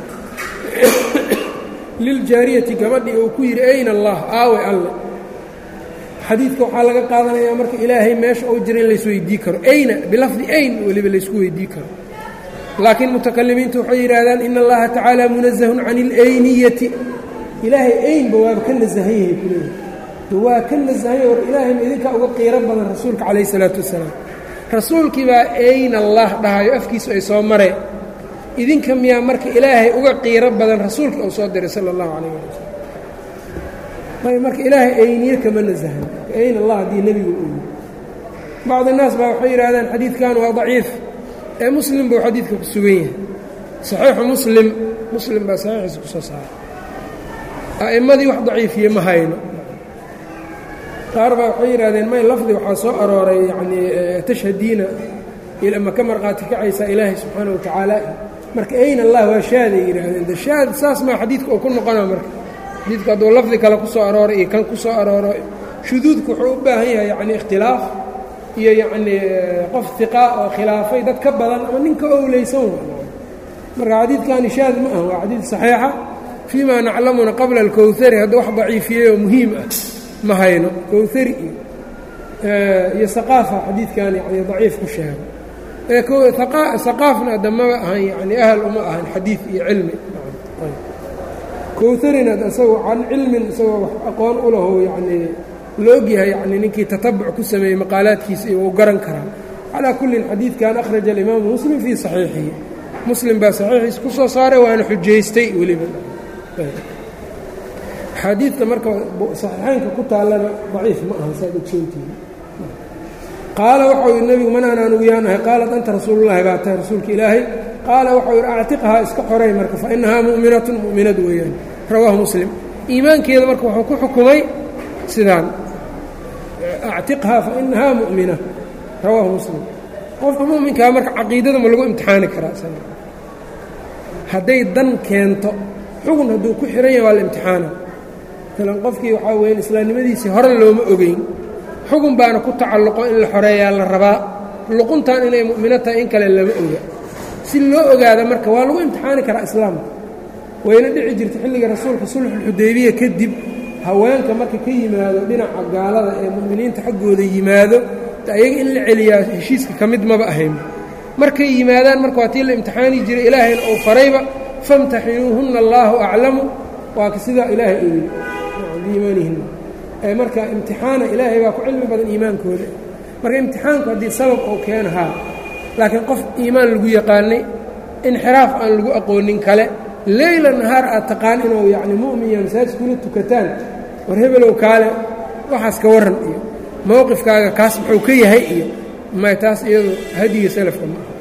liljaariyati gabadhii uu ku yidhi ayna allah aawe alle xadiidka waxaa laga qaadanayaa marka ilaahay meesha uu jira in laysweydii karo ayna bilafdi ayn weliba laysku weydii karo laakiin mutakalimiintu waxay yidhaahdaan ina allaha tacaala munazahun can ilayniyati ilaahay aynba waaba ka nasahan yahay kuleeyahay waa ka nasahan yahay war ilaahay ma idinkaa uga qiiro badan rasuulka calayh isalaatu wassalaam rasuulkii baa ayna allah dhahayo afkiisu ay soo mareen idinka miyaa marka ilaahay uga qiiro badan rasuulkii uu soo diray sala allahu calayh ali wasalam ayb marka ilaahay ayniye kama nasahan ayn allah haddii nebigu u yii bacd annaas baa waxay yidhahdaan xadiidkan waa daciif ee muslim buu xadiidka ku sugan yahay saxiixu muslim muslim baa saxiixiisa ku soo saaray a'immadii wax daciifiye ma hayno qaar baa waxay yidhahdeen may lafdi waxaa soo arooray yacnii tashhadiina ma ka markhaati kacaysaa ilaahay subxaana wa tacaala marka ayn allah waa shaaday yidhaahdeen de shaad saas maa xadiidka uu ku noqona marka xadiidka hadduu lafdi kale ku soo arooray iyo kan ku soo arooro shuduudku wuxuu u baahan yahay yacnii ikhtilaaf iyo yacnii qof hiqaa oo khilaafay dad ka badan ama ninka owleysan wa marka xadiidkani shaad ma ah waa xadiid saxiixa fii ma naclamuna qabla alkowhari hadda wax daciifiyey oo muhiim ah ma hayno kowhari iyo saqaafa xadiidkan yani daciif ku sheego saqaafna adda maba ahan yani ahal uma ahan xadiid iyo cilmi kowharina isagoo can cilmin isagoo wax aqoon u laho yacnii la ogyahay yani ninkii tatabuc ku sameeyey maqaalaadkiisa iyo uu garan karaa calaa kullin xadiidkan akhraja alimaamu muslim fii saxiixihi muslim baa saxiixiisa ku soo saaray waana xujaystay weliba xadiidka marka saxiixaynka ku taallana daciif ma aha saad ogsoontihi qaala waxau yidhi nebigu man ana anugu yaanahay qaalat anta rasuulullahi baa tahay rasuulka ilaahay qaala waxau yidhi actiqhaa iska xoray marka fa innahaa mu'minatun mu'minad weeyaan rawaahu muslim iimaankeeda marka wuxuu ku xukumay sidaan actiqhaa fa innahaa mu'mina rawaahu muslim qofka mu'minkaa marka caqiidada ma lagu imtixaani karaa hadday dan keento xugun hadduu ku xihan yahay waa la imtixaana masalan qofkii waxaa weeyaan islaamnimadiisii hore looma ogeyn xugun baana ku tacalluqo in la xoreeyaa la rabaa luquntan inay mu'mino tahay in kale lama oga si loo ogaada marka waa lagu imtixaani karaa islaamka wayna dhici jirta xilliga rasuulka sulxulxudaybiya kadib haweenka marka ka yimaado dhinaca gaalada ee mu'miniinta xaggooda yimaado ayaga in la celiyaa heshiiska ka mid maba ahayn markay yimaadaan marka waa tii la imtixaani jiray ilaahayna uu farayba famtaxinuuhunna allaahu aclamu waa ka sidaa ilaahay uu yidhi biiimaanihinna ee marka imtixaana ilaahay baa ku cilmi badan iimaankooda marka imtixaanku haddii sabab oo keenahaa laakiin qof iimaan lagu yaqaanay inxiraaf aan lagu aqoonin kale leyla nahaar aad taqaan inuu yacni mu'min iyo masaajid kula tukataan war hebelow kaale waxaas ka warran iyo mowqifkaaga kaas muxuu ka yahay iyo may taas iyadu hadiga salafka ma aha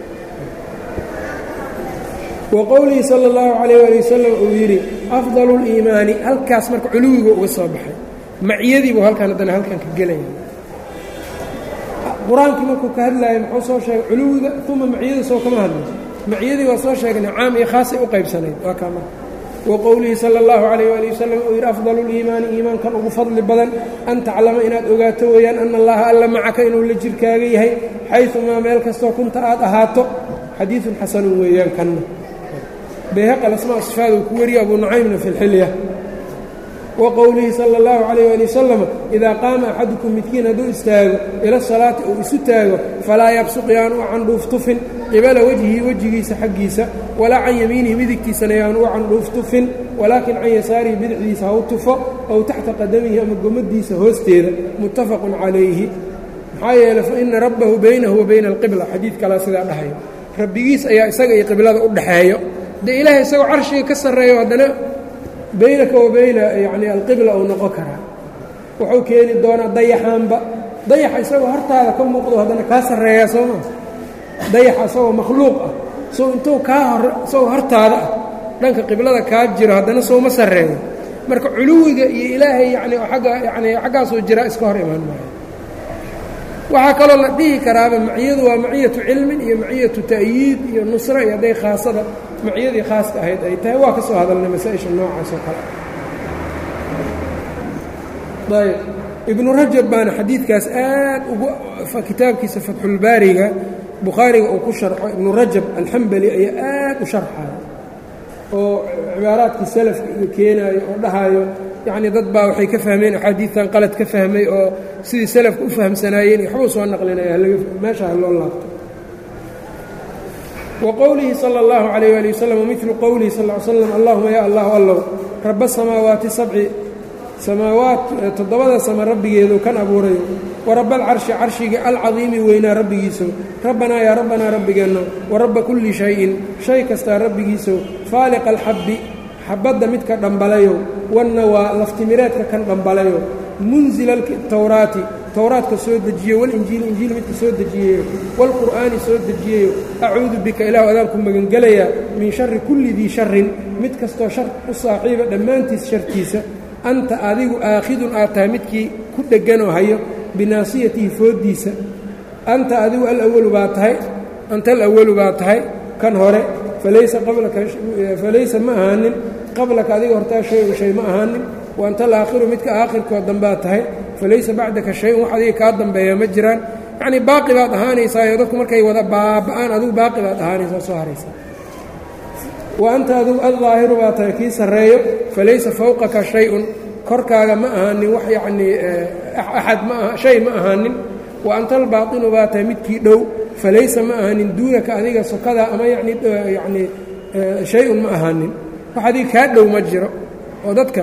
wa qowlihi sala allahu calayh waali wasalam uu yidhi afdalu liimaani halkaas marka culuwiga uga soo baxay maciyadii buu halkan haddana halkan ka gelaya qur-aankii markuu ka hadlaayay muxuu soo sheegay culuwiga uma maciyada soo kama hadlayso maciyadii waa soo sheegnay caam iyo khaasay u qaybsanayd waa kaa marka wa qowlihi sala allahu calayh waali wasalam uu yidhi afdalu liimaani iimaankan ugu fadli badan an taclama inaad ogaato weeyaan ana allaha alla macaka inuu la jirkaaga yahay xayumaa meel kastoo kunta aad ahaato xadiidun xasanun weeyaan kanna bayhaqi alasmaa sifaad uu ku wariyey abu nucaymna fi lxilya wa qowlihi sala allahu calayh waali wasalam idaa qaama axadukum midkiin hadduu istaago ila salaati uu isu taago falaa yabsuq yaanu u candhuuf tufin qibala wejhihi wejigiisa xaggiisa walaa can yamiinihi midigtiisana yaanu u candhuuf tufin walaakin can yasaarihi bidixdiisa ha u tufo ow taxta qadamihi ama gomadiisa hoosteeda muttafaqun calayhi maxaa yeeley fa ina rabbahu baynahu wa bayna alqibla xadiid kalaa sidaa dhahayo rabbigiis ayaa isaga iyo qiblada u dhaxeeyo dee ilaahay isagoo carshiga ka sarreeyo haddana baynaka wa bayna yacni alqibla uu noqon karaa wuxuu keeni doonaa dayaxaanba dayaxa isagoo hortaada ka muuqdo haddana kaa sarreeyaa soo maa dayaxa isagoo makhluuq ah soo intuu kaa hor isagoo hortaada ah dhanka qiblada kaa jiro haddana sooma sarreeyo marka culuwiga iyo ilaahay yacni agga yacni xaggaasoo jiraa iska hor imaan maayo waxaa kaloo la dhihi karaaba maciyadu waa maciyatu cilmin iyo maciyatu ta'yiid iyo nusra iyo hadday khaasada maciyadii khaaska ahayd ay tahay waa ka soo hadalnay masaa-isha noocaas oo kale ayb ibnu rajab baana xadiidkaas aad ugu kitaabkiisa fatxulbaariga bukhaariga uu ku sharxo ibnu rajab alxambali ayaa aad u sharxaya oo cibaaraadkii salafka iyo keenaayo oo dhahayo yacnii dad baa waxay ka fahmeen axaadiidtan qalad ka fahmay oo sidii salafka u fahamsanaayeen iyo waxbuu soo naqlinaya meesha ha loo laabto wa qowlihi sala allahu calayh waali wasalam wamilu qowlihi sal ly slam allahuma yaa allahu allow raba samaawaati sabci samaawaat toddobada sama rabbigeedu kan abuurayo wa rabba alcarshi carshigii alcadiimi weynaa rabbigiiso rabbanaa yaa rabbanaa rabbigeenno wa rabba kulli shayin shay kastaa rabbigiiso faaliqa alxabbi xabadda midka dhambalayo wannawaa laftimireedka kan dhambalayo munzila tawraati towraadka soo dejiyo walinjiili injiil midka soo dejiyeeyo waalqur'aani soo dejiyeyo acuudu bika ilaahu adaanku magangelayaa min shari kulli dii sharin mid kastoo shar u saaxiiba dhammaantiis shartiisa anta adigu aakhidun aad tahay midkii ku dhegganoo hayo binaasiyatihi fooddiisa anta adigu alawalu baa tahay anta alawalu baa tahay kan hore falaysa qablaka falaysa ma ahaanin qablaka adiga hortaa shay-un shay ma ahaanin wa anta alaakhiru midka aakhirkoo danbaad tahay falaysa bacdaka shay-un wax adiga kaa dambeeya ma jiraan yacnii baaqi baad ahaanaysaayo dadku markay wada baaba'aan adigu baaqi baad ahaanaysaa soo haraysaa wa anta adigu aldaahiru baa tahay kii sarreeyo falaysa fawqaka shay-un korkaaga ma ahaanin wax yacnii axad ma aha shay ma ahaanin wa anta albaatinu baa tahay midkii dhow falaysa ma ahaanin duunaka adiga sokadaa ama yanii yacnii shay-un ma ahaanin wax adiga kaa dhow ma jiro oo dadka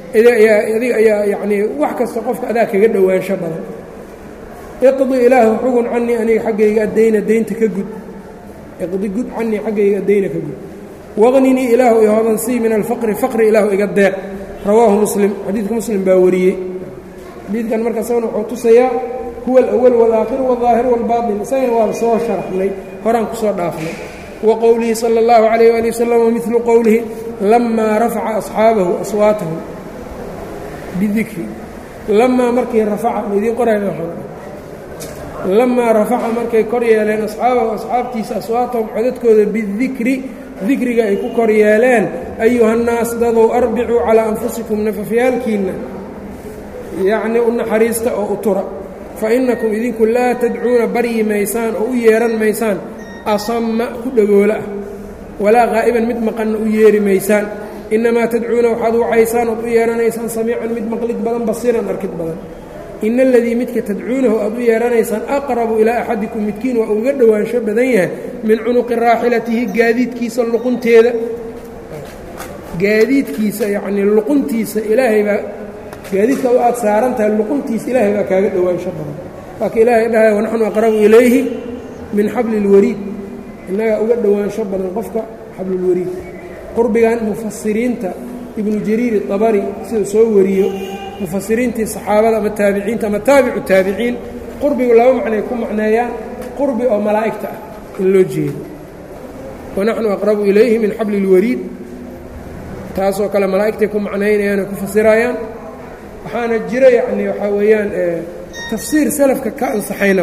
adiga ayaa yacnii wax kasta qofka adaa kaga dhowaansho badan iqdi ilaahu xugun canii aniga xaggayga addayna daynta ka gud iqdi gud canii xaggayga addayna ka gud waqninii ilaahu ihoodansii min alfaqri faqri ilaahu iga deeq rawaahu muslim xadiidka muslim baa wariyey xadiidkan marka isagana wuxuu tusayaa huwa alawal walaakhiru wاlظaahir wاlbaaطin isagana waa soo sharaxnay horaan ku soo dhaafnay wa qowlihi salى اllahu عalayه ali wasalam wamiثlu qowlihi lamaa rafaca asxaabahu aswaatahum bidikri lamaa markii rafaca ma idiin qoray lamaa rafaca markay kor yeeleen asxaabahu asxaabtiisa aswaatahum codadkooda bidikri dikriga ay ku kor yeeleen ayuhannaas dadow arbicuu calaa anfusikum nafafyaalkiinna yacnii u naxariista oo u tura fa innakum idinku laa tadcuuna baryi maysaan oo u yeehan maysaan asamma ku dhagoola ah walaa qaa'iban mid maqanna u yeeri maysaan innamaa tadcuuna waxaad wacaysaan ood u yeehanaysaan samiican mid maqlid badan basiiran arkid badan ina aladii midka tadcuunahu aad u yeehanaysaan aqrabu ilaa axadikum midkiin waa uga dhowaansho badan yahay min cunuqi raaxilatihi gaadiidkiisa luqunteeda gaadiidkiisa yacnii luquntiisa ilaahay baa gaadiidka u aad saaran tahay luquntiisa ilaahay baa kaaga dhowaansho badan waa ka ilaahay dhahaya wanaxnu aqrabu ilayhi min xabli اlwariid innagaa uga dhowaansho badan qofka xablulwariid qurbigan mufasiriinta ibnu jariir iطabari siduu soo wariyo mufasiriintii saxaabada ama taabiciinta ama taabicu taabiciin qurbigu laba macnay ku macneeyaan qurbi oo malaa'igta ah in loo jeedo wanaxnu aqrabu ilayhi min xabli اlwariid taasoo kale malaa'igtay ku macnaynayaanoo ku fasirayaan waxaana jira yacni waxaa weeyaan tafsiir salafka ka ansaxayna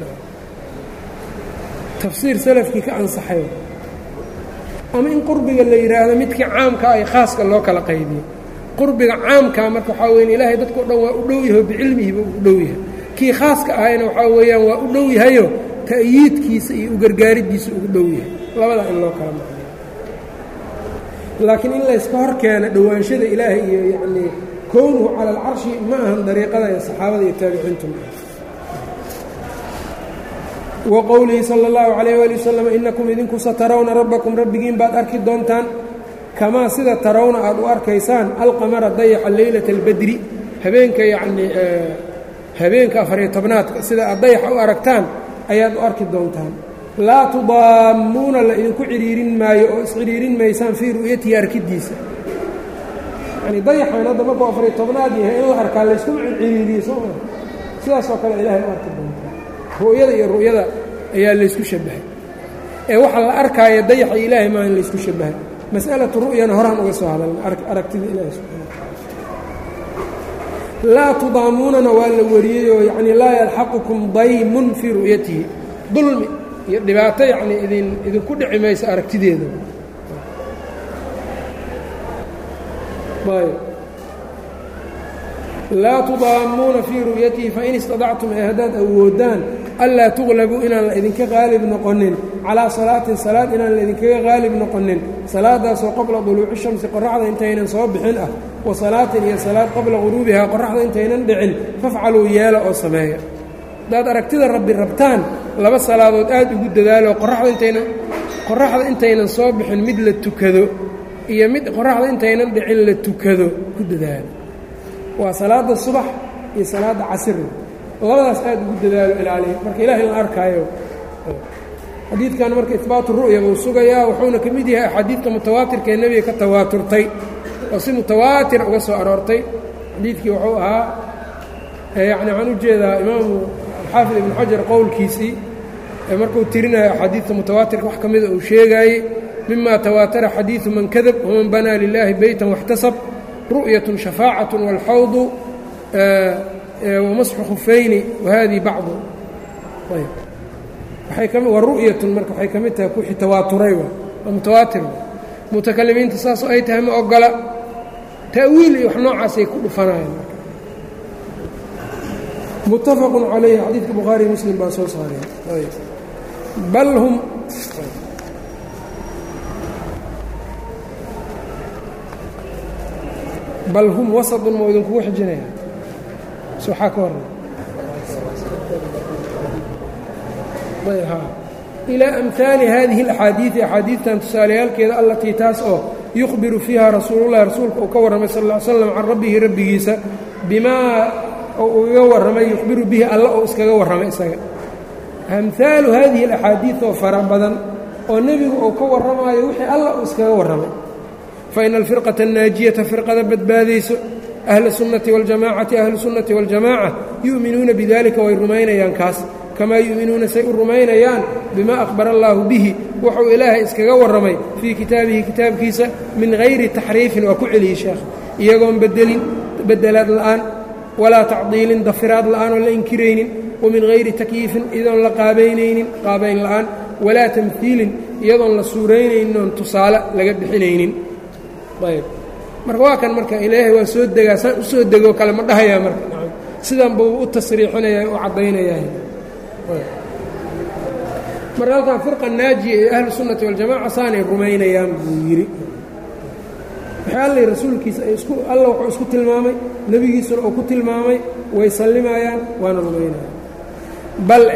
tafsiir salafkii ka ansaxay ama in qurbiga la yidhaahdo midkii caamka ay khaaska loo kala qaybiyo qurbiga caamkaa marka waxaa weyan ilaahay dadkao dhan waa u dhow yahay oo bicilmihiiba u dhow yahay kii khaaska ahayna waxaa weeyaan waa u dhow yahayo ta'yiidkiisa iyo u gargaaridiisa ugu dhow yahay labadaa in loo kala macnayo laakiin in layska hor keena dhowaanshada ilaahay iyo yacnii kownuhu cala alcarshi ma ahan dariiqada ee saxaabada iyo taabiciintu ma aha wa qowlihi sala اllahu calayh waali wasalam innakum idinku satarawna rabbakum rabbigiin baad arki doontaan kamaa sida tarawna aad u arkaysaan alqamara dayaxa leylata albadri habeenka yacnii habeenka afariyo tobnaadka sida aad dayaxa u aragtaan ayaad u arki doontaan laa tudaammuuna la idinku cidhiirin maayo oo iscidhiirin maysaan fii ru'yatihi arkiddiisa yacnii dayaxaan hadda markuu afariyo tobnaad yahay in la arkaa layskuma cidhiiriye soo maa sidaasoo kale ilaahay u arki doontaan ru'yada iyo ru'yada ayaa laysku shabbahay ee waxaa la arkaaya dayaxa ilaahay maa in laysku shabbahay mas'alatu ru'yana horaan uga soo hadalna aragtida ilaahay subxana laa tudaamuunana waa la wariyey oo yacnii laa yalxaqukum daymun fii ru'yatihi dulmi iyo dhibaato yacnii idin idinku dhici maysa aragtideeda ayb laa tudaamuuna fii ru'yatihi fain istadactum ee haddaad awoodaan anlaa tuqlabuu inaan la idinka qaalib noqonin calaa salaatin salaad inaan la idinkaga qaalib noqonin salaadaasoo qabla duluuci shamsi qoraxda intaynan soo bixin ah wa salaatin iyo salaad qabla quruubihaa qoraxda intaynan dhicin fafcaluu yeela oo sameeya haddaad aragtida rabbi rabtaan laba salaadood aad ugu dadaalo qoraxda intaynan qoraxda intaynan soo bixin mid la tukado iyo mid qoraxda intaynan dhicin la tukado ku dadaalo waa salaada subax iyo salaada casri labadaas aad ugu dadaalo ilaaliya marka ilaahay la arkaayo xadiidkan marka ihbaatu ru'ya buu sugayaa wuxuuna ka mid yahay axaadiidka mutawaatirka ee nebiga ka tawaaturtay oo si mutawaatir uga soo aroortay xadiidkii wuxuu ahaa yacni waxaan u jeedaa imaamu alxaafid ibnu xajar qowlkiisii ee markuu tirinayo axaadiidka mutawaatirka wax ka mida uu sheegaayey mima tawaatara xadiidu man kadab waman banaa lilaahi beytan waxtasab ru'yatun shafaacatun waalxawdu wamasxu khufayni wahadii bacdu ayb waxay kami wa ru'yatun marka waxay ka mid tahay kuwixii tawaaturay waa mutawaatir mutakalimiinta saasoo ay tahay ma ogola ta'wiil iyo wax noocaasay ku dhufanayaan muttafaqun calayhi xadiidka bukhaariy muslim baa soo saareen ayb bal hum bal hum wasaطun ma idinkugu xijinaya s waxaa ka horey ilaa amhaali haadihi اlaxaadiidi axaadiidtan tusaaleyaalkeeda allatii taas oo yukhbiru fiiha rasuulullahi rasuulka uu ka warramay sal ll ly slam can rabbihi rabbigiisa bimaa uu iga warramay yukhbiru bihi alla uu iskaga warramay isaga amhaalu haadihi alaxaadiid oo fara badan oo nebigu uu ka warramaayo wixii alla uu iskaga warramay fa ina alfirqata annaajiyata firqada badbaadayso ahlu sunnati waljamaacati ahlu sunnati waljamaaca yu'minuuna bidalika way rumaynayaan kaas kamaa yu'minuuna say u rumaynayaan bimaa akhbara allaahu bihi wuxuu ilaahay iskaga warramay fii kitaabihi kitaabkiisa min hayri taxriifin waa ku celiyey sheekh iyagoon bedelin bedelaad la'aan walaa tacdiilin dafiraad la'aan oon la inkiraynin wa min hayri takyiifin iyadoon la qaabaynaynin qaabayn la'aan walaa tamhiilin iyadoon la suuraynaynin oon tusaale laga bixinaynin ayb marka waa kan marka ilaahay waa soo degaa saan u soo degoo kale ma dhahayaa marka sidan buu u tasriixinaya u caddaynayaa marka halkan firqa naajiya ee ahlu sunnati waljamaca saanay rumaynayaan buu yidhi waxay allay rasuulkiisa ay isku alla wuxuu isku tilmaamay nebigiisuna uu ku tilmaamay way sallimayaan waana rumaynayaan bal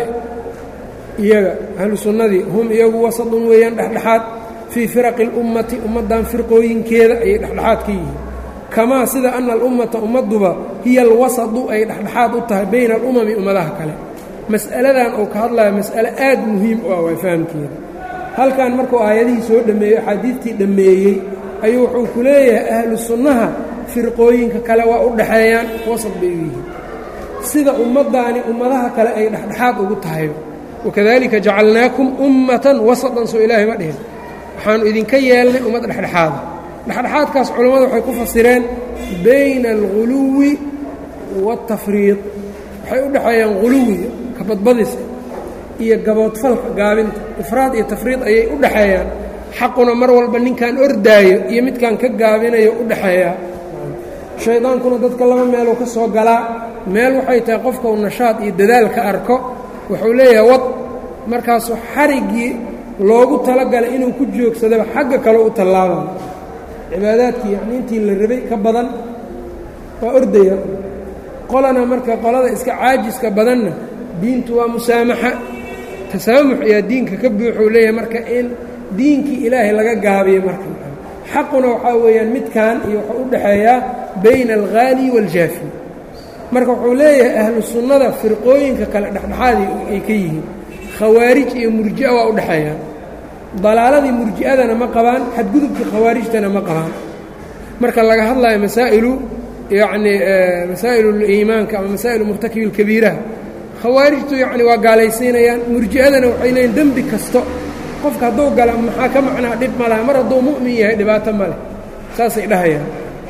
iyaga ahlu sunnadii hum iyagu wasadun weeyaan dhexdhexaad fii firaqi اlummati ummaddan firqooyinkeeda ayay dhexdhexaad ka yihiin kamaa sida ana alummata ummadduba hiya alwasadu ay dhexdhexaad u tahay bayna alumami ummadaha kale mas'aladan uu ka hadlaya mas'ale aad muhiim u ah waa fahamkeeda halkan markuu aayadihii soo dhammeeyey axaadiidtii dhammeeyey ayuu wuxuu ku leeyahay ahlu sunnaha firqooyinka kale waa u dhaxeeyaan wasad bay u yihiin sida ummaddaani ummadaha kale ay dhexdhexaad ugu tahay wakadalika jacalnaakum ummatan wasatan soo ilaahay ma dhihin waxaanu idinka yeelnay ummad dhexdhexaada dhexdhexaadkaas culammada waxay ku fasireen bayna alguluwi waاtafriid waxay u dhexeeyaan guluwiga kabadbadisa iyo gaboodfalka gaabinta ifraad iyo tafriid ayay u dhexeeyaan xaquna mar walba ninkan ordaayo iyo midkan ka gaabinayo u dhexeeyaa shaydaankuna dadka laba meeluu ka soo galaa meel waxay tahay qofka uu nashaad iyo dadaalka arko wuxuu leeyahay wad markaasuu xariggii loogu talagalay inuu ku joogsadaba xagga kale u tallaabaa cibaadaadkii yacni intii la rabay ka badan waa ordaya qolana marka qolada iska caajiska badanna diintu waa musaamaxa tasaamux ayaa diinka ka buuxuu leeyahay marka in diinkii ilaahay laga gaabiyo marka xaquna waxaa weeyaan midkan iyo wuxuu u dhexeeyaa bayna alghaali waaljaafi marka wuxuu leeyahay ahlu sunnada firqooyinka kale dhexdhexaadi ay ka yihiin khawaarij iyo murji'a waa u dhexeeyaan dalaaladii murji'adana ma qabaan xadgudubkii khawaarijtana ma qabaan marka laga hadlayo masaa'ilu yacni masaa'ilu iimaanka ama masaa'ilu murtakibi lkabiiraha khawaarijtu yacni waa gaalaysiinayaan murji'adana waxay leeyiin dembi kasto qofka hadduu gala maxaa ka macnaa dhib ma laha mar hadduu mu'min yahay dhibaato ma leh saasay dhahayaan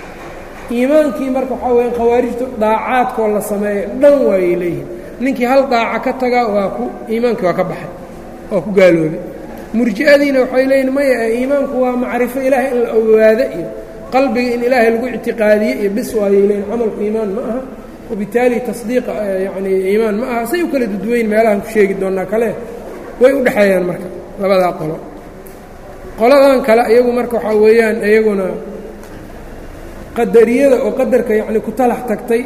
iimaankii marka waxaa weya khawaarijtu daacaadkoo la sameeya dhan waayay leeyihin ninkii hal daaca ka taga waa ku iimaankii waa ka baxay waa ku gaaloobay murji'adiina waxay leeyihin maya iimaanku waa macrifo ilaahay in la ogaado iyo qalbiga in ilaahay lagu ictiqaadiye iyo bis waayay leeyihin camalku iimaan ma aha wabitaali tasdiiqa yacni iimaan ma aha say u kala dudweyn meelahan ku sheegi doonnaa kale way u dhexeeyaan marka labadaa qolo qoladan kale iyagu marka waxaa weeyaan iyaguna qadariyada oo qadarka yacni ku talax tagtay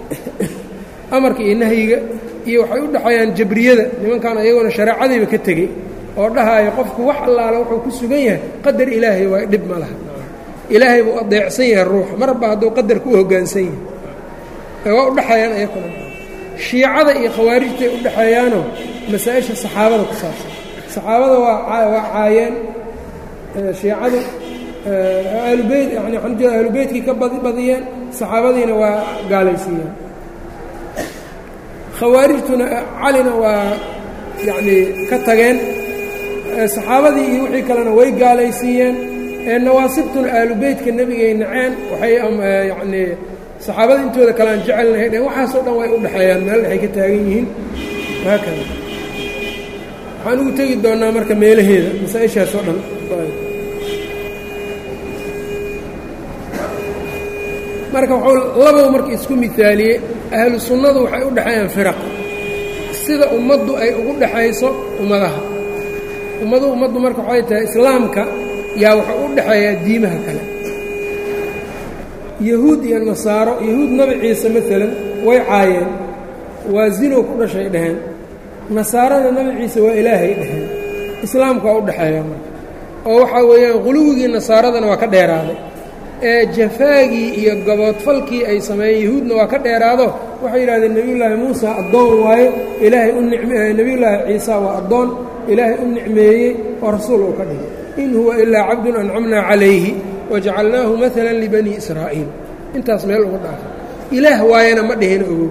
amarka iyo nahyiga iyo waxay u dhexeeyaan jabriyada nimankan iyaguna shareecadiiba ka tegey oo dhahaayo qofku wax allaala wuxuu ku sugan yahay qadar ilaahay waa dhib ma laha ilaahay buu adeecsan yahay ruuxa marba hadduu qadarka u hoggaansan yahay ee waa u dhexeeyaan iyakuna shiicada iyo khawaarijtay u dhexeeyaanoo masaa-isha saxaabada ku saabsan saxaabada waa waa caayeen shiicadu ahlubeyt yani waxaan jeeda ahlubeytkii ka badiyeen saxaabadiina waa gaalaysiiyeen khawaarijtuna calina waa yacnii ka tageen saxaabadii iyo wixii kalena way gaalaysiiyeen nawaasibtuna ahlubeytka nebigay naceen waxay yacnii saxaabada intooda kale aan jecelnahay dheen waxaasoo dhan way u dhexeeyaan meel waxay ka taagan yihiin haakada waxaan ugu tegi doonnaa marka meelaheeda masaa-ishaas oo dhan marka wuxuu labow marka isku mihaaliyey ahlu sunnadu waxay u dhexeeyaan firaq sida ummaddu ay ugu dhexayso ummadaha ummadu ummaddu marka waxay tahay islaamka yaa wuxuu u dhexeeyaa diimaha kale yahuud iyo nasaaro yahuud nabi ciise maalan way caayeen waa zinow ku dhashay dheheen nasaarada nabi ciise waa ilaahay dheheen islaamka waa u dhexeeyaa marka oo waxaa weeyaan quluwigii nasaaradana waa ka dheeraaday ee jafaagii iyo gaboodfalkii ay sameeyeen yahuudna waa ka dheeraado waxay yidhahdeen nebiyullaahi muusa addoon waaye ilaahay u nicme nebiyullaahi ciisa waa addoon ilaahay u nicmeeyey oo rasuul uu ka dhigay in huwa ilaa cabdun ancamnaa calayhi wajacalnaahu maalan libanii israa'iil intaas meel uga dhaafa ilaah waayana ma dhihina ogow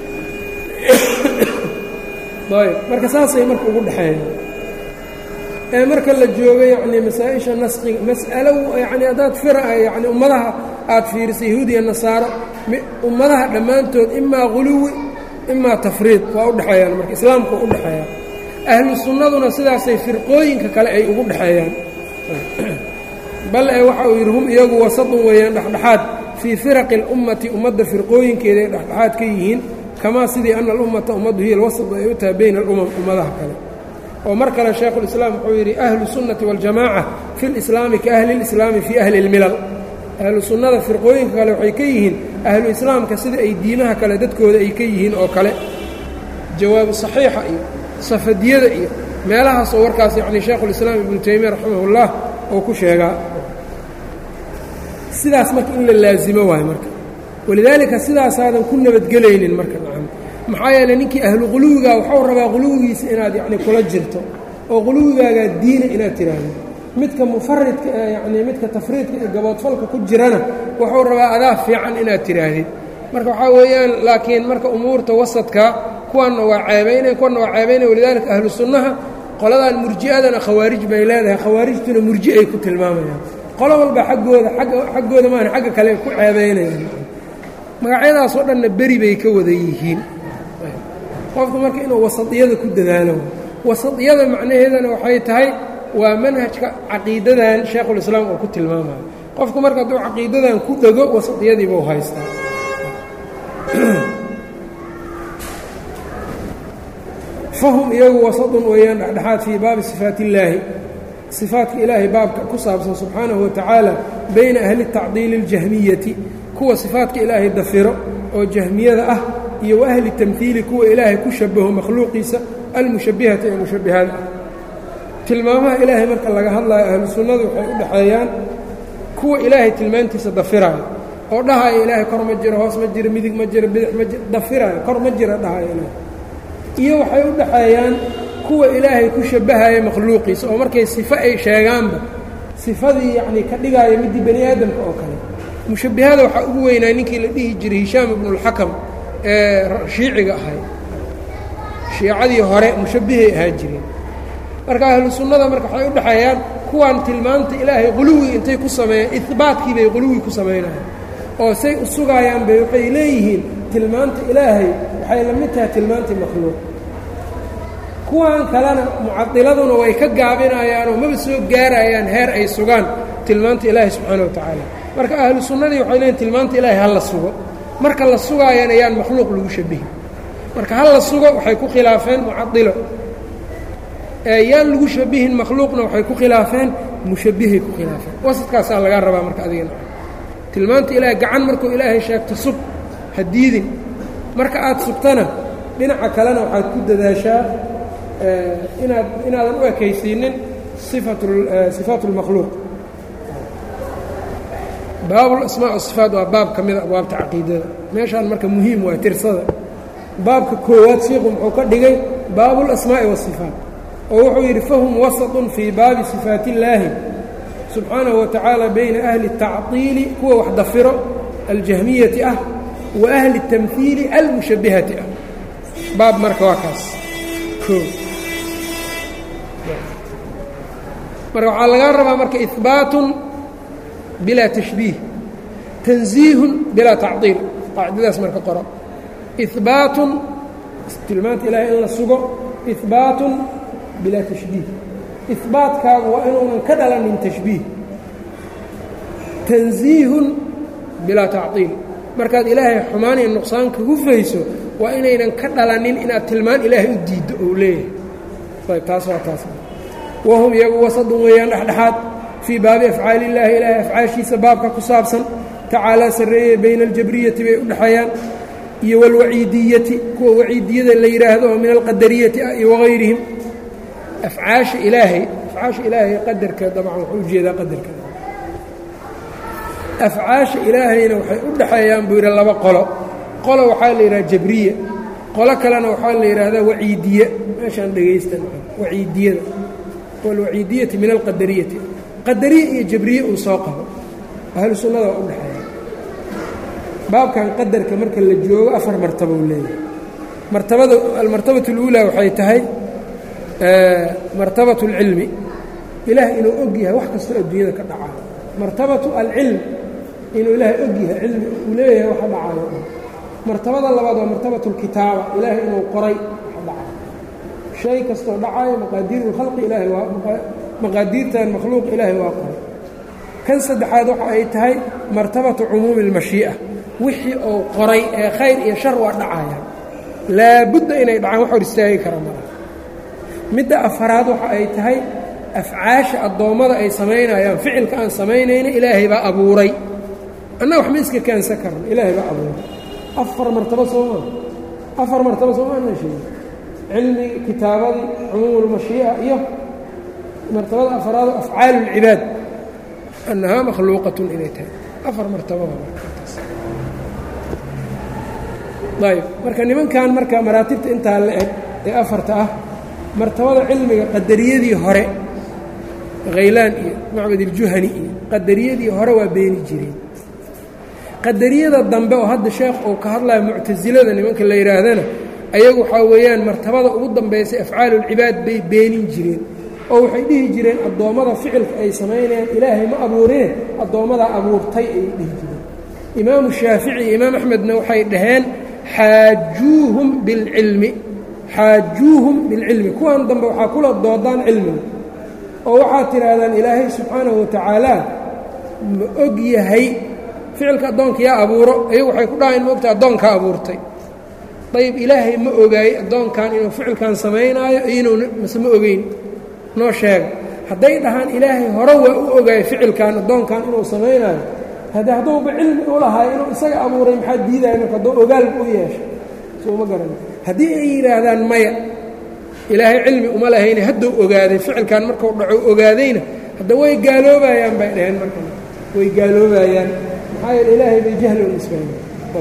ayb marka saasay marka ugu dhexeeyaan ee marka la joogo yacni masaa-isha nasqiga mas'alo yacni haddaad fira yacni ummadaha aada fiirisa yahuud iyo nasaaro ummadaha dhammaantood imaa guluwi imaa tafriid waa u dhexeeyaan marka islaamka u dhexeeyaa ahlu sunnaduna sidaasay firqooyinka kale ay ugu dhexeeyaan bal ee waxa uu yidhi hum iyagu wasadun weeyaan dhexdhexaad fii firaqi اlummati ummadda firqooyinkeeda ay dhexdhexaad ka yihiin kamaa sidii ana alummata ummaddu hiya alwasadu ay u tahay bayna alumam ummadaha kale oo mar kale shaykhulislaam wuxuu yidhi ahlu sunnati waاljamaaca fi lislaami ka ahli اlislaami fii ahli اlmilal ahlu sunnada firqooyinka kale waxay ka yihiin ahlu islaamka sida ay diimaha kale dadkooda ay ka yihiin oo kale jawaabu saxiixa iyo safadiyada iyo meelahaas oo warkaas yacni shaykhulislaam ibnu taymiya raximahullah oo ku sheegaa sidaas marka in la laasimo waayo marka walidaalika sidaasaadan ku nabadgelaynin marka nacam maxaa yeeley ninkii ahlu quluwigaa waxau rabaa quluwigiisa inaad yacni kula jirto oo quluwigaagaa diina inaad tiraahdo midka mufaridka ee yacni midka tafriidka iyo gaboodfalka ku jirana waxuu rabaa adaa fiican inaad tiraahdid marka waxaa weeyaan laakiin marka umuurta wasadka kuwanna waa ceebaynaya kuwanna waa ceebaynaya walidaalika ahlu sunnaha qoladan murji'adana khawaarij bay leedahay khawaarijtuna murji ay ku tilmaamayaan qolo walba xaggooda agga xaggooda maana xagga kale ku ceebaynayaan magacyadaas oo dhanna beri bay ka wada yihiin qofku marka inuu wasadiyada ku dadaalo wasadiyada macnaheedana waxay tahay waa manhajka caqiidadan shaykhulislaam oo ku tilmaamayo qofku marka hadduu caqiidadan ku dhego wasadiyadiibuu haystaa fahum iyagu wasadun weeyaan dhexdhexaad fii baabi sifaat illaahi sifaatka ilaahay baabka ku saabsan subxaanahu watacaala bayna ahli tacdiili اljahmiyati kuwa sifaatka ilaahay dafiro oo jahmiyada ah iyo wa ahli tamhiili kuwa ilaahay ku shabaho makhluuqiisa almushabbihati ee mushabbihada ah tilmaamaha ilaahay marka laga hadlayo ahlu sunnadu waxay u dhexeeyaan kuwa ilaahay tilmaantiisa dafiraayo oo dhahaya ilaahay kor ma jiro hoos ma jiro midig ma jiro bidix ma jiro dafiraayo kor ma jiro dhahaya ilaahay iyo waxay u dhexeeyaan kuwa ilaahay ku shabbahaya makhluuqiisa oo markay sifo ay sheegaanba sifadii yacnii ka dhigaayo midii bani aadamka oo kale mushabbihada waxaa ugu weynaa ninkii la dhihi jiray hishaam ibnuulxakam ee shiiciga ahay shiicadii hore mushabbihay ahaa jireen marka ahlu sunnada marka waxay u dhexeeyaan kuwaan tilmaanta ilaahay quluwi intay ku sameeyeen ihbaatkii bay quluwi ku samaynayaan oo say u sugaayaan bay waxay leeyihiin tilmaanta ilaahay waxay la mid tahay tilmaantii makhluuq kuwan kalena mucadiladuna way ka gaabinayaanoo maba soo gaarayaan heer ay sugaan tilmaanta ilaahay subxaana wa tacaala marka ahlu sunnadii waxay leeyihin tilmaanta ilaahay ha la sugo marka la sugaayaan ayaan makhluuq lagu shabihin marka ha la sugo waxay ku khilaafeen mucadilo yaan lagu shabihin makhluuqna waxay ku khilaafeen mushabbihay ku khilaafeen wasadkaasaa lagaa rabaa marka adigana tilmaanta ilaahay gacan markuu ilaahay sheegto sug ha diidin marka aad sugtana dhinaca kalena waxaad ku dadaashaa inaad inaadan u ekaysiinin sifaat اlmakhluuq baabulasmaa sifaat waa baab ka mida abwaabta caqiidada meeshaan marka muhiim waa tirsada baabka koowaad shiiku muxuu ka dhigay baabu اlasmaa'i waالصifaat oo wuxuu yidhi fahum wasaطun fii baabi sifaat illaahi subxaanahu wa tacaala bayna ahli الtacطiili kuwa wax dafiro aljahmiyati ah wa ahli الtamhiili almushabbihati ah baab marka waa kaas marka waxaa laga rabaa marka ihbaatun bilaa tashbiih tanziihun bilaa tacdiil qaacidadaas marka qoro ihbaatun tilmaanta ilaahay in la sugo ihbaatun bilaa tashbiih ihbaatkaagu waa inuunan ka dhalanin tashbiih tanziihun bilaa tacdiil markaad ilaahay xumaan iyo nuqsaan kagu fayso waa inaynan ka dhalanin inaad tilmaan ilaahay u diiddo ou leeyahay ayb taas waa taas wahum iyagu wasadun weeyaan dhexdhexaad fii baabi afcaali illaahi ilaahay afcaashiisa baabka ku saabsan tacaalaa sarreeye bayna aljabriyati bay u dhexeeyaan iyo waalwaciidiyati kuwa waciidiyada la yidhaahdo oo min alqadariyati ah iyo wagayrihim afcaasha ilaahay afcaasha ilaahay qadarka dabcan wuxuu ujeedaa qadarka afcaasha ilaahayna waxay u dhaxeeyaan buu yidhi laba qolo qolo waxaa la yidhaha jabriya qolo kalena waxaa la yidhaahdaa waciidiye meeshaan dhegaystan waciidiyada walwaciidiyati min alqadariyati qadariye iyo jabriye uu soo qabo ahlu sunnada waa u dhexeeya baabkan qadarka marka la joogo afar martabo uu leeyahay martabada almartabatu اluulaa waxay tahay martabatu اlcilmi ilaah inuu og yahay wax kastoo adduunyada ka dhacaa martabatu alcilm inuu ilaahay og yahay cilmi uu leeyahay waxa dhacaayo martabada labaad waa martabatu اlkitaaba ilaahay inuu qoray waxa dhacayo shay kastoo dhacaayo maqaadiiru اlkhalqi ilaahay waa maqaadiirtan makhluuq ilaahay waa qoray kan saddexaad waxa ay tahay martabatu cumuumi اlmashii'a wixii uu qoray ee khayr iyo shar waa dhacaya laabudda inay dhacaan wax hor istaagi kara mala midda afaraad waxa ay tahay afcaasha addoommada ay samaynayaan ficilka aan samaynayna ilaahay baa abuuray annaga wax ma iska keensan karno ilaahay baa abuuray afar martabo soomaa afar martabo soomaana sheegi cilmigi kitaabadii cumuumulmashii'a iyo martabada afaraad afcaalu اlcibaad annahaa makhluuqatun inay tahay afar martabada ayb marka nimankan marka maraatibta intaa la eg ee afarta ah martabada cilmiga qadariyadii hore khaylaan iyo macbad iljuhani iyo qadariyadii hore waa beeni jireen qadariyada dambe oo hadda sheekh uu ka hadlayo muctasilada nimanka la yidhaahdana ayagu waxaa weeyaan martabada ugu dambaysay afcaalulcibaad bay beenin jireen oo waxay dhihi jireen addoommada ficilka ay samaynayaan ilaahay ma abuurine addoommadaa abuurtay ayay dhihi jireen imaamu shaafici iyo imaam axmedna waxay dhaheen xaajuuhum bilcilmi xaajuuhum bilcilmi kuwan dambe waxaa kula doodaan cilmiga oo waxaad tidhaahdaan ilaahay subxaanahu watacaala ma og yahay ficilka addoonka yaa abuuro ayagu waxay ku dhahayn ma ogtahay addoonkaa abuurtay ayb ilaahay ma ogaayey addoonkan inuu ficilkan samaynaayo inuu mase ma ogeyn noo sheega hadday dhahaan ilaahay hore waa u ogaayey ficilkan addoonkan inuu samaynaayo haddii hadduuba cilmi u lahay inuu isaga abuuray maxaa diidaya marka hadduu ogaalba u yeeshay souma garana haddii ay yidhaahdaan maya ilaahay cilmi uma lahayne hadduu ogaaday ficilkan markuu dhaco ogaadayna hadda way gaaloobayaan bay dhaheen marka way gaaloobayaan maxaa yeele ilaahay bay jahli u nisbaynay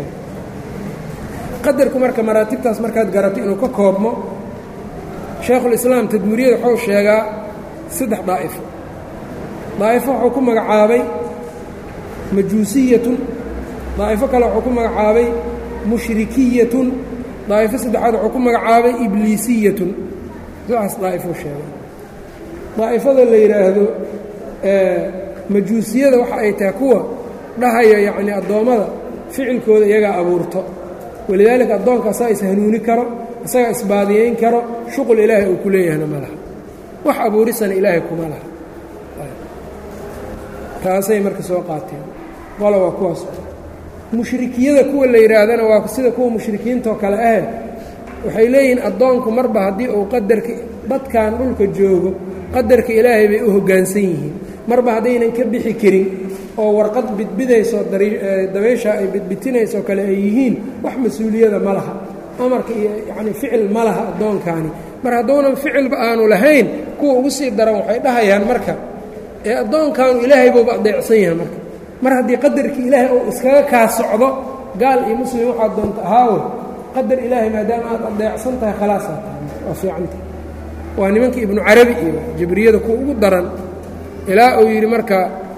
qadarku marka maraatibtaas markaad garato inuu ka koobmo shaekhulislaam tadmuuriyada waxuu sheegaa saddex daa'ifo daa'ifo wuxuu ku magacaabay majuusiyatun daa'ifo kale wuxuu ku magacaabay mushrikiyatun daa'ifo saddexaad wuxuu ku magacaabay ibliisiyatun sidaas daa'ifou sheegay daa'ifada la yidhaahdo majuusiyada waxa ay tahay kuwa dhahaya yacnii addoommada ficilkooda iyagaa abuurto walidaalika addoonka asaga is hanuuni karo isagaa isbaadiyeyn karo shuqul ilaahay uu ku leeyahayna ma laha wax abuurisana ilaahay kuma laha taasay marka soo qaateen qola waa kuwaas mushrikiyada kuwa la yidhaahdana waa sida kuwa mushrikiintoo kale ahe waxay leeyihiin addoonku marba haddii uu qadarka dadkan dhulka joogo qadarka ilaahay bay u hoggaansan yihiin marba haddaynan ka bixi karin oo warqad bidbidayso dabaysha ay bidbitinaysoo kale ay yihiin wax mas-uuliyada ma laha amarka iyo yacni ficil ma laha addoonkaani mar hadduunan ficilba aanu lahayn kuwa ugu sii daran waxay dhahayaan marka ee addoonkaanu ilaahay buuba adeecsan yahay marka mar haddii qadarkii ilaahay uu iskaga kaa socdo gaal iyo muslim waxaad doonta ahaawo qadar ilaahay maadaama aad adeecsan tahay khalaasaa tahay waa fiicantahay waa nimankii ibnu carabi iyo jabriyada kuwa ugu daran ilaa uu yidhi marka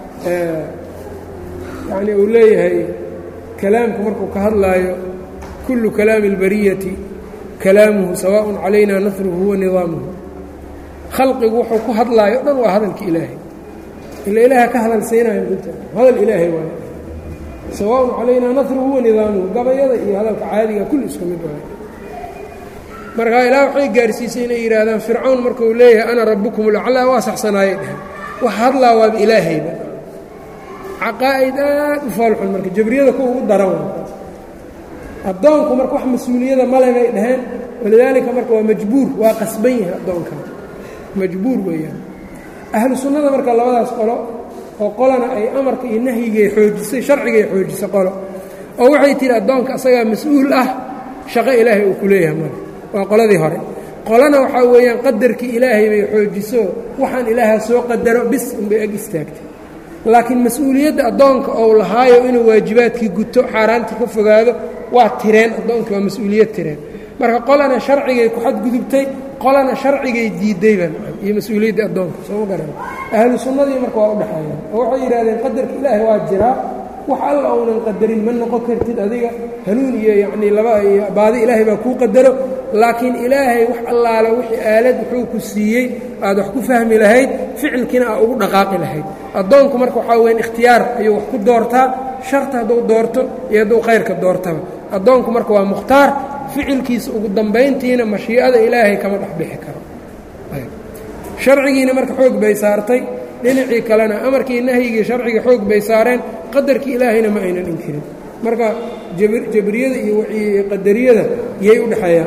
yacni uu leeyahay kalaamku markuu ka hadlaayo kullu kalaami اlbariyati kalaamuhu sawaaءun calayna nasruhu wa nidaamuhu khalqigu wuxuu ku hadlaayo o dhan waa hadalka ilaahay ila ilaaha ka hadal saynayo inta hadal ilaahay waayo sawaaءun calaynaa nasruhu wa nidaamuhu gabayada iyo hadalka caadiga kulli isku mid waayo markaa ilaah waxay gaarsiisay inay yidhaahdaan fircawn markuu leeyahay ana rabbukum ulaclaa waa saxsanaayay dheh wax hadlaa waaba ilaahayba caqaa'id aad u foolxun marka jabriyada kuwa ugu daran waa addoonku marka wax mas-uuliyada male bay dhaheen walidaalika marka waa majbuur waa qasban yahay addoonkan majbuur weeyaan ahlu sunnada marka labadaas qolo oo qolana ay amarka iyo nahyigay xoojisay sharcigay xoojisay qolo oo waxay tihi addoonka asagaa mas-uul ah shaqo ilaahay uu ku leeyahay male waa qoladii hore qolana waxaa weeyaan qadarkii ilaahay bay xoojiso waxaan ilaaha soo qadaro bis unbay ag istaagtay laakiin mas-uuliyadda addoonka ou lahaayo inuu waajibaadkii guto xaaraantii ka fogaado waa tireen addoonka waa mas-uuliyad tireen marka qolana sharcigay ku xadgudubtay qolana sharcigay diiddayba iyo mas-uuliyadda addoonka sooma garan ahlu sunnadii marka waa u dhexeeyaan oo waxay yidhahdeen qadarka ilaahay waa jiraa wax alla ounan qadarin ma noqon kartid adiga hanuun iyo yacnii laba iyo baadi ilaahay baa kuu qadaro laakiin ilaahay wax allaala wixii aalad wuxuu ku siiyey aad wax ku fahmi lahayd ficilkiina aa ugu dhaqaaqi lahayd addoonku marka waxaa weyan ikhtiyaar ayuu wax ku doortaa sharta hadduu doorto iyo hadduu khayrka doortaba addoonku marka waa mukhtaar ficilkiisa ugu dambayntiina mashii'ada ilaahay kama dhex bixi karo sharcigiina marka xoog bay saartay dhinacii kalena amarkii nahyigii sharciga xoog bay saareen qadarkii ilaahayna ma aynan inkirin marka jabriyada iyo qadariyada yay u dhexeeyaan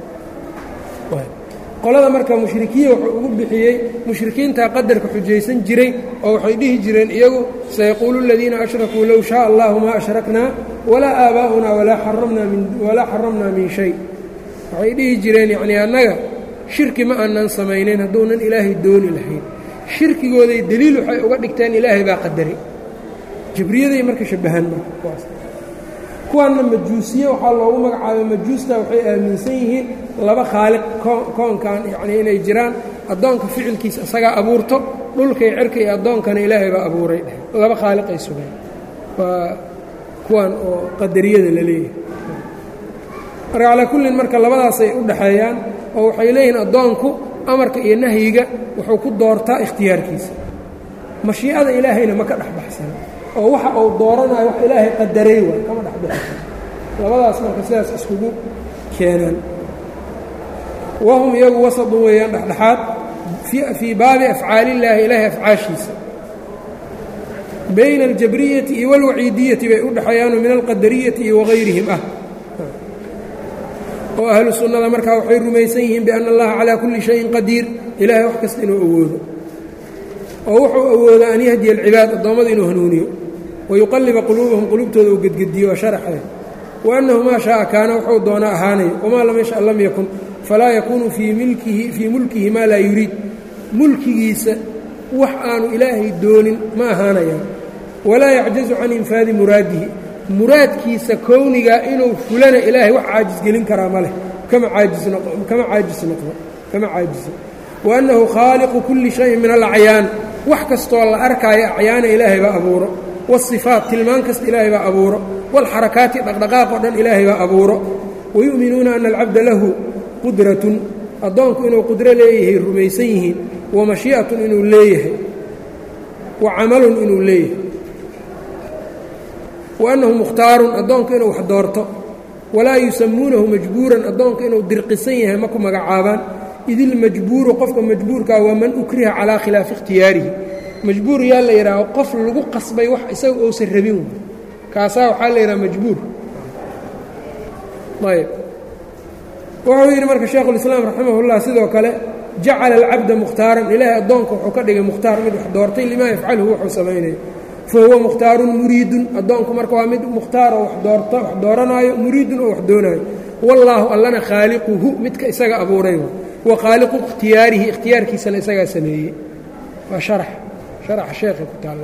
qolada marka mushrikiya wuxuu ugu bixiyey mushrikiintaa qadarka xujaysan jiray oo waxay dhihi jireen iyagu sayaquulu aladiina ashrakuu low shaaa allahu maa ashraknaa walaa aabaa'unaa walaa xaramnaa min shay waxay dhihi jireen yacnii annaga shirki ma aanan samaynayn hadduunan ilaahay dooni lahayn shirkigooday deliil waxay uga dhigteen ilaahay baa qadari jabriyaday marka shabbahaan marka kuwaanna majuusiye waxaa loogu magacaabay majuusta waxay aaminsan yihiin laba khaaliq koonkan yacnii inay jiraan addoonka ficilkiisa isagaa abuurto dhulkay cerka iyo addoonkana ilaahay baa abuuray dheh laba khaaliq ay sugeen waa kuwan oo qadariyada la leeyahay marka calaa kullin marka labadaasay u dhexeeyaan oo waxay leeyihiin addoonku amarka iyo nahyiga wuxuu ku doortaa ikhtiyaarkiisa mashiicada ilaahayna ma ka dhex baxsana oo waxa uu dooranayo wax ilaahay qadaray waay kama dhex baxsan labadaas marka sidaas iskugu keenaan wahum iyagu wasadun weeyaan dhexdhexaad fii baabi afcaaliillaahi ilaahay afcaashiisa bayna aljabriyati iyo walwaciidiyati bay u dhexeeyaanoo min alqadariyati iyo wahayrihim ah oo ahlu sunnada markaa waxay rumaysan yihiin bianna allaha calaa kulli shayin qadiir ilaahay wax kasta inuu awoodo oo wuxuu awoodaa an yahdiya alcibaad addoommada inuu hanuuniyo wayuqalliba quluubahum quluubtooda uu gedgediyo oo sharaxee wa annahu maa shaaa kaana wuxuu doonaa ahaanayo wamaa lam yasha lam yakun falaa yakuunu fii milkihi fii mulkihi maa laa yuriid mulkigiisa wax aanu ilaahay doonin ma ahaanayaan walaa yacjazu can infaadi muraadihi muraadkiisa kownigaa inuu fulana ilaahay wax caajisgelin karaa ma leh kama aajisnkama caajis noqdo kama caajisa wa annahu khaaliqu kulli shayin min alacyaan wax kastoo la arkaayo acyaana ilaahay baa abuuro waasifaat tilmaan kasta ilaahay baa abuuro waalxarakaati dhaqdhaqaaq oo dhan ilaahay baa abuuro wayu'minuuna ana alcabda lahu qudratun addoonku inuu qudro leeyahay rumaysan yihiin wa mashii'atun inuu leeyahay wa camalun inuu leeyahay wa annahu mukhtaarun addoonku inuu wax doorto walaa yusamuunahu majbuuran addoonku inuu dirqisan yahay ma ku magacaabaan idilmajbuuru qofka majbuurkaa waa man ukriha calaa khilaafi ikhtiyaarihi majbuur yaa la yidhaaho qof lagu qasbay wax isaga ousan rabin kaasaa waxaa la yidhaha majbuur ayb wuxuu yidhi marka shaekhulislaam raximahullah sidoo kale jacala alcabda mukhtaaran ilaahay addoonka wuxuu ka dhigay mukhtaar mid wax doortay limaa yafcaluhu wuxuu samaynayo fa huwa mukhtaarun muriidun addoonku marka waa mid mukhtaar oo wax dooranaayo muriidun oo wax doonaayo wallaahu allana khaaliquhu midka isaga abuuray wa khaaliqu ikhtiyaarihi ikhtiyaarkiisana isagaa sameeyey waa sharax sharaxa sheekhay ku taalla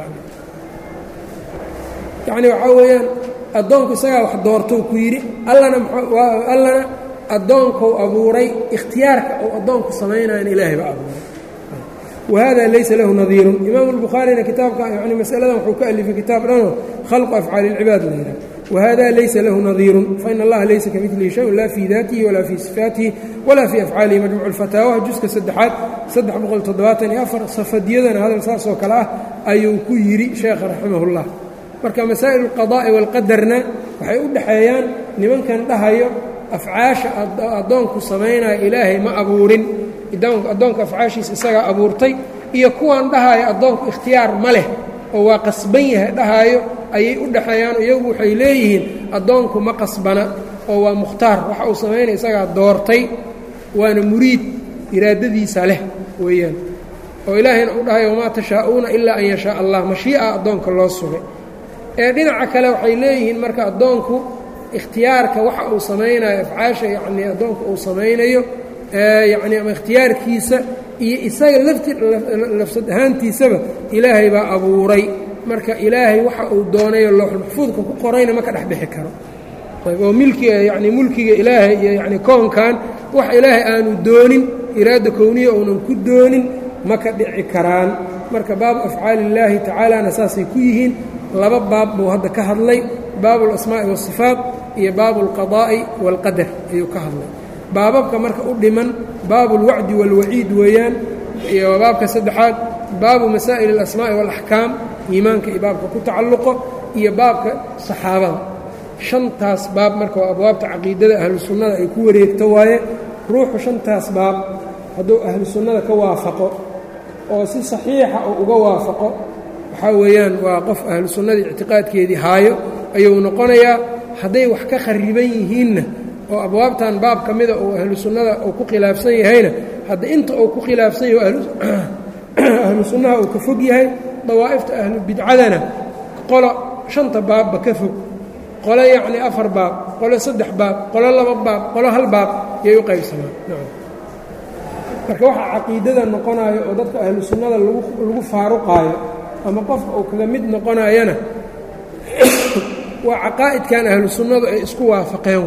yacni waxaa weeyaan addoonku isagaa wax doortou ku yidhi allana allana addoonkou abuuray ikhtiyaarka uu addoonku samaynayan ilaahay baa abuuray wahada laysa lahu nadiirun imaamu albukhaarina kitaabka yani masaladan wuxuu ka alifay kitaab dhanoo khalqu afcaali اlcibaad la yidhaha wahada laysa lahu nadiirun faina allaha laysa kamidlihi shayun laa fii daatihi walaa fii sifaatihi walaa fii afcaalihi majmuuc اlfataawaha juska saddexaad saddex boqol toddobaatan iyo afar safadiyadana hadal saasoo kale ah ayuu ku yidhi sheekha raximahullah marka masaa'il اlqadaa'i waalqadarna waxay u dhexeeyaan nimankan dhahayo afcaasha addoonku samaynaya ilaahay ma abuurin addoonku afcaashiisa isagaa abuurtay iyo kuwan dhahaayo addoonku ikhtiyaar ma leh oo waa qasban yahay dhahaayo ayay u dhexeeyaan iyagu waxay leeyihiin addoonku ma qasbana oo waa mukhtaar waxa uu samaynaya isagaa doortay waana muriid iraadadiisa leh weeyaan oo ilaahayna u dhahayo wamaa tashaa'uuna ilaa an yashaa allah mashii'a addoonka loo sugay ee dhinaca kale waxay leeyihiin marka addoonku ikhtiyaarka waxa uu samaynayo afcaasha yacnii addoonku uu samaynayo yacni ama ikhtiyaarkiisa iyo isaga lafti lafsad ahaantiisaba ilaahay baa abuuray marka ilaahay waxa uu doonayo looxul maxfuudka ku qorayna ma ka dhex bixi karo oo milkiga yacni mulkiga ilaahay iyo yacni koonkan wax ilaahay aanu doonin iraada kowniya uunan ku doonin ma ka dhici karaan marka baabu afcaali illaahi tacaalana saasay ku yihiin laba baab buu hadda ka hadlay baabu alasmaa'i waasifaat iyo baabu alqadaa'i waalqadar ayuu ka hadlay baababka marka u dhiman baabu alwacdi waalwaciid weeyaan iyo baabka saddexaad baabu masaa'il alasmaa'i waalaxkaam iimaanka iyo baabka ku tacalluqo iyo baabka saxaabada shantaas baab marka waa abwaabta caqiidada ahlu sunnada ay ku wareegto waaye ruuxu shantaas baab hadduu ahlu sunnada ka waafaqo oo si saxiixa oo uga waafaqo waxaa weeyaan waa qof ahlu sunnadii ictiqaadkeedii haayo ayuu noqonayaa hadday wax ka khariban yihiinna oo abwaabtan baab ka mida oo ahlu sunnada uu ku khilaafsan yahayna hadda inta uu ku khilaafsan yaho ahlu sunnaha uu ka fog yahay dawaa'ifta ahlu bidcadana qolo shanta baabba ka fog qolo yacni afar baab qolo saddex baab qolo laba baab qolo hal baab yay u qaybsamaan marka waxaa caqiidada noqonayo oo dadka ahlu sunnada lagu lagu faaruqaayo ama qofka uu kaga mid noqonayana waa caqaa'idkan ahlu sunnadu ay isku waafaqeen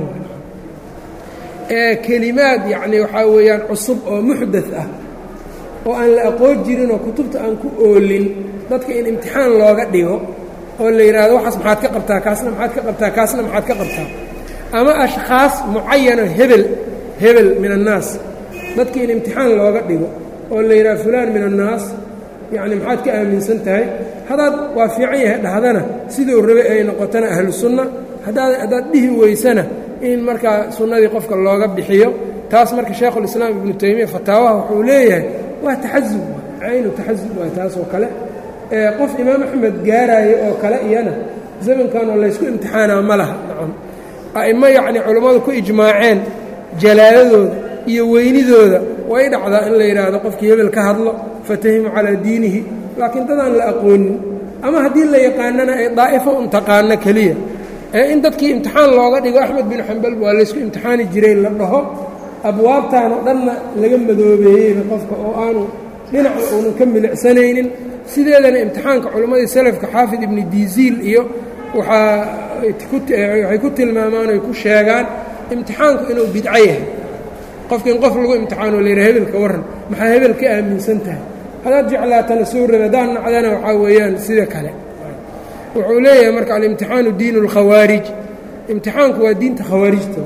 ee kelimaad yacni waxaa weeyaan cusub oo muxdat ah oo aan la aqoon jirin oo kutubta aan ku oolin dadka in imtixaan looga dhigo oo la yidhaahdo waxaas maxaad ka qabtaa kaasna maxaad ka qabtaa kaasna maxaad ka qabtaa ama ashkhaas mucayano hebel hebel min annaas dadka in imtixaan looga dhigo oo la yidhahdo fulaan min annaas yacni maxaad ka aaminsan tahay haddaad waa fiican yahay dhahdana siduu rabe ay noqotana ahlu sunna haddaad haddaad dhihi weysana in markaa sunnadii qofka looga bixiyo taas marka shaykhulislaam ibnu taymiya fataawaha wuxuu leeyahay waa taxasub caynu taxasub waa taas oo kale ee qof imaam axmed gaaraayo oo kale iyana zamankan oo laysku imtixaanaa ma laha nacam a'immo yacni culammadu ku ijmaaceen jalaaladooda iyo weynidooda way dhacdaa in la yidhaahdo qofkii hebel ka hadlo fatahimu calaa diinihi laakiin dadaan la aqoonin ama haddii la yaqaanana ay daa'ifo un taqaano keliya ee in dadkii imtixaan looga dhigo axmed bin xambal waa laysku imtixaani jiray la dhaho abwaabtaan oo dhanna laga madoobeeyeyba qofka oo aanu dhinaca uunan ka milicsanaynin sideedana imtixaanka culimmadii salafka xaafid ibni diziil iyo waxaa waxay ku tilmaamaan oy ku sheegaan imtixaanku inuu bidco yahay qofka in qof lagu imtixaano la yidhaha hebelka warran maxaa hebel ka aaminsan tahay haddaad jeclaatana soo rabe haddaan nacdana waxaa weeyaan sida kale wuxuu leeyahay marka alimtixaanu diinu اlkhawaarij imtixaanku waa diinta khawaarijta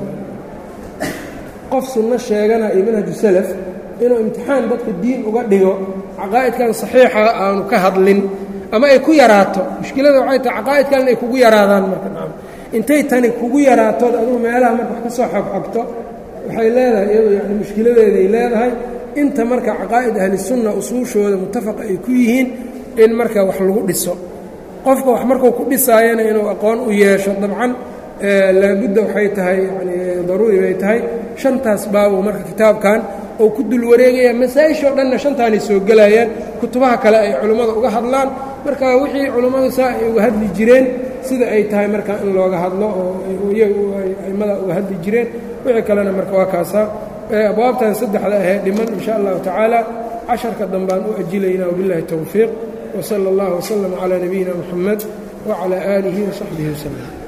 qof sunno sheegana iyo manhaju salaf inuu imtixaan dadka diin uga dhigo caqaa'idkan saxiixa aanu ka hadlin ama ay ku yaraato mushkilada waxay tahay caqaa'idkan inay kugu yaraadaan marka nacam intay tani kugu yaraatood adugu meelaha marka wax ka soo xogxogto waxay leedahay iyadu yani mushkiladeeday leedahay inta marka caqaa'id ahlisunna usuushooda mutafaqa ay ku yihiin in marka wax lagu dhiso qofka wax markuu ku dhisaayana inuu aqoon u yeesho dabcan laabudda waxay tahay yani daruuri bay tahay shantaas baabuu marka kitaabkan oo ku dul wareegaya masaa-ishoo dhanna shantaanay soo gelayaan kutubaha kale ay culimmada uga hadlaan marka wixii culimmadu saa ay uga hadli jireen sida ay tahay marka in looga hadlo oo iyagu aimada uga hadli jireen wixii kalena marka waa kaasaa abwaabtan saddexda ahee dhiman in sha allahu tacaala casharka dambaan u ajilaynaa wabillahi towfiiq wsala اllah wslm calaa nabiyina muxamed wacalaa aalihi wasaxbihi waslem